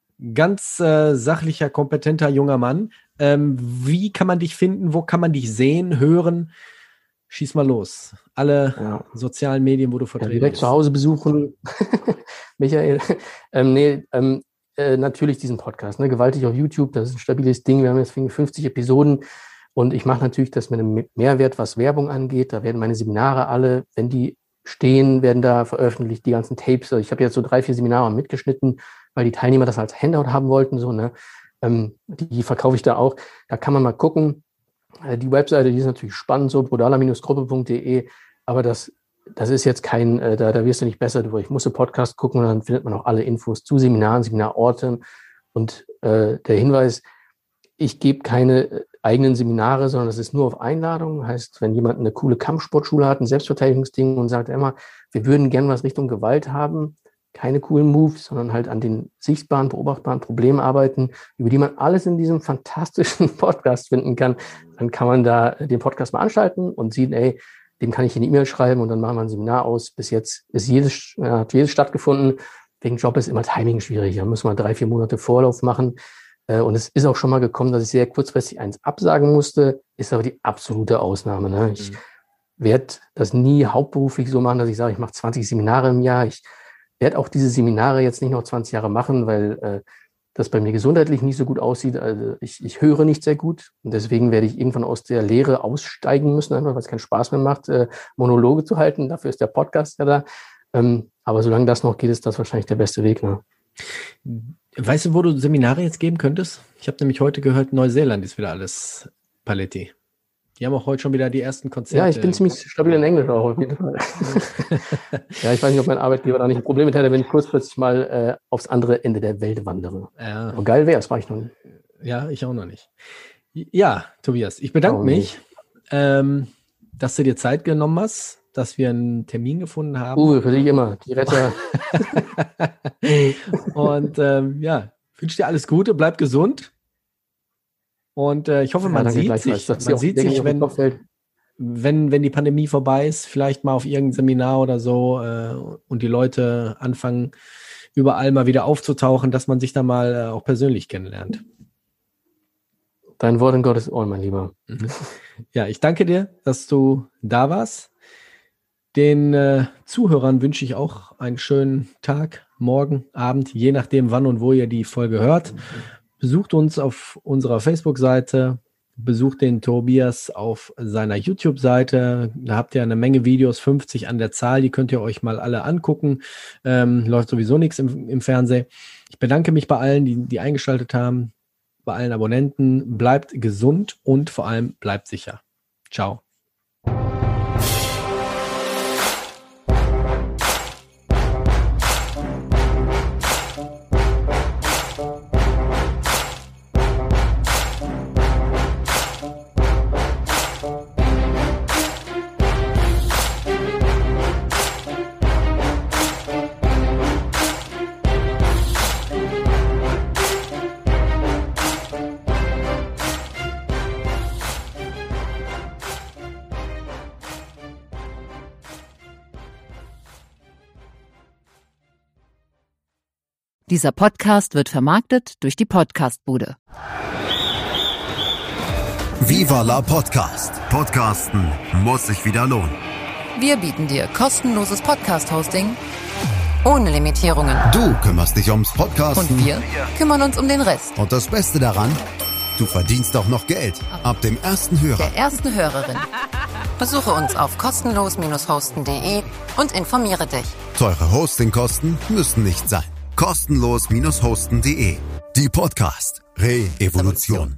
ganz äh, sachlicher, kompetenter junger Mann, ähm, wie kann man dich finden? Wo kann man dich sehen, hören? Schieß mal los. Alle ja. sozialen Medien, wo du vertreten bist. Ja, direkt zu Hause besuchen. Michael. ähm, nee, ähm, Äh, natürlich diesen Podcast, ne? Gewaltig auf YouTube, das ist ein stabiles Ding. Wir haben jetzt fünfzig Episoden und ich mache natürlich das mit einem Mehrwert, was Werbung angeht. Da werden meine Seminare alle, wenn die stehen, werden da veröffentlicht, die ganzen Tapes. Also ich habe jetzt so drei, vier Seminare mitgeschnitten, weil die Teilnehmer das als Handout haben wollten. So, ne? Ähm, die, die verkaufe ich da auch. Da kann man mal gucken. Äh, die Webseite, die ist natürlich spannend, so brudaler Gruppe punkt de, aber das Das ist jetzt kein, äh, da, da wirst du nicht besser durch. Ich muss einen Podcast gucken und dann findet man auch alle Infos zu Seminaren, Seminarorten. Und äh, der Hinweis, ich gebe keine eigenen Seminare, sondern das ist nur auf Einladung. Heißt, wenn jemand eine coole Kampfsportschule hat, ein Selbstverteidigungsding und sagt immer, wir würden gerne was Richtung Gewalt haben, keine coolen Moves, sondern halt an den sichtbaren, beobachtbaren Problemen arbeiten, über die man alles in diesem fantastischen Podcast finden kann, dann kann man da den Podcast mal anschalten und sieht, ey, dem kann ich eine E-Mail schreiben und dann machen wir ein Seminar aus. Bis jetzt ist jedes, äh, hat jedes stattgefunden. Wegen Job ist immer Timing schwierig. Da müssen wir drei, vier Monate Vorlauf machen. Äh, und es ist auch schon mal gekommen, dass ich sehr kurzfristig eins absagen musste. Ist aber die absolute Ausnahme. Ne? Ich mhm. werde das nie hauptberuflich so machen, dass ich sage, ich mache zwanzig Seminare im Jahr. Ich werde auch diese Seminare jetzt nicht noch zwanzig Jahre machen, weil äh, das bei mir gesundheitlich nicht so gut aussieht. Also ich, ich höre nicht sehr gut und deswegen werde ich irgendwann aus der Lehre aussteigen müssen, einfach weil es keinen Spaß mehr macht, äh, Monologe zu halten. Dafür ist der Podcast ja da. Ähm, aber solange das noch geht, ist das wahrscheinlich der beste Weg. Ne? Weißt du, wo du Seminare jetzt geben könntest? Ich habe nämlich heute gehört, Neuseeland ist wieder alles Paletti. Die haben auch heute schon wieder die ersten Konzerte. Ja, ich bin ziemlich stabil in Englisch auch auf jeden Fall. Ja, ich weiß nicht, ob mein Arbeitgeber da nicht ein Problem mit hätte, wenn ich kurzfristig mal äh, aufs andere Ende der Welt wandere. Ja. Aber geil wäre es, war ich noch nicht. Ja, ich auch noch nicht. Ja, Tobias, ich bedanke mich, ähm, dass du dir Zeit genommen hast, dass wir einen Termin gefunden haben. Uwe, für dich immer, die Retter. Und ähm, ja, wünsche dir alles Gute, bleib gesund. Und äh, ich hoffe, man ja, sieht sich, man sieht sich wenn, wenn, wenn die Pandemie vorbei ist, vielleicht mal auf irgendein Seminar oder so äh, und die Leute anfangen, überall mal wieder aufzutauchen, dass man sich da mal äh, auch persönlich kennenlernt. Dein Wort in Gottes Ohren, mein Lieber. Ja, ich danke dir, dass du da warst. Den äh, Zuhörern wünsche ich auch einen schönen Tag, Morgen, Abend, je nachdem, wann und wo ihr die Folge hört. Besucht uns auf unserer Facebook-Seite, besucht den Tobias auf seiner YouTube-Seite. Da habt ihr eine Menge Videos, fünfzig an der Zahl, die könnt ihr euch mal alle angucken. Ähm, läuft sowieso nichts im, im Fernsehen. Ich bedanke mich bei allen, die, die eingeschaltet haben, bei allen Abonnenten. Bleibt gesund und vor allem bleibt sicher. Ciao. Dieser Podcast wird vermarktet durch die Podcast-Bude. Viva la Podcast. Podcasten muss sich wieder lohnen. Wir bieten dir kostenloses Podcast-Hosting ohne Limitierungen. Du kümmerst dich ums Podcasten. Und wir kümmern uns um den Rest. Und das Beste daran, du verdienst auch noch Geld. Ab dem ersten Hörer. Der ersten Hörerin. Besuche uns auf kostenlos Bindestrich hosten Punkt de und informiere dich. Teure Hostingkosten müssen nicht sein. kostenlos Bindestrich hosten Punkt de. Die Podcast Re-Evolution.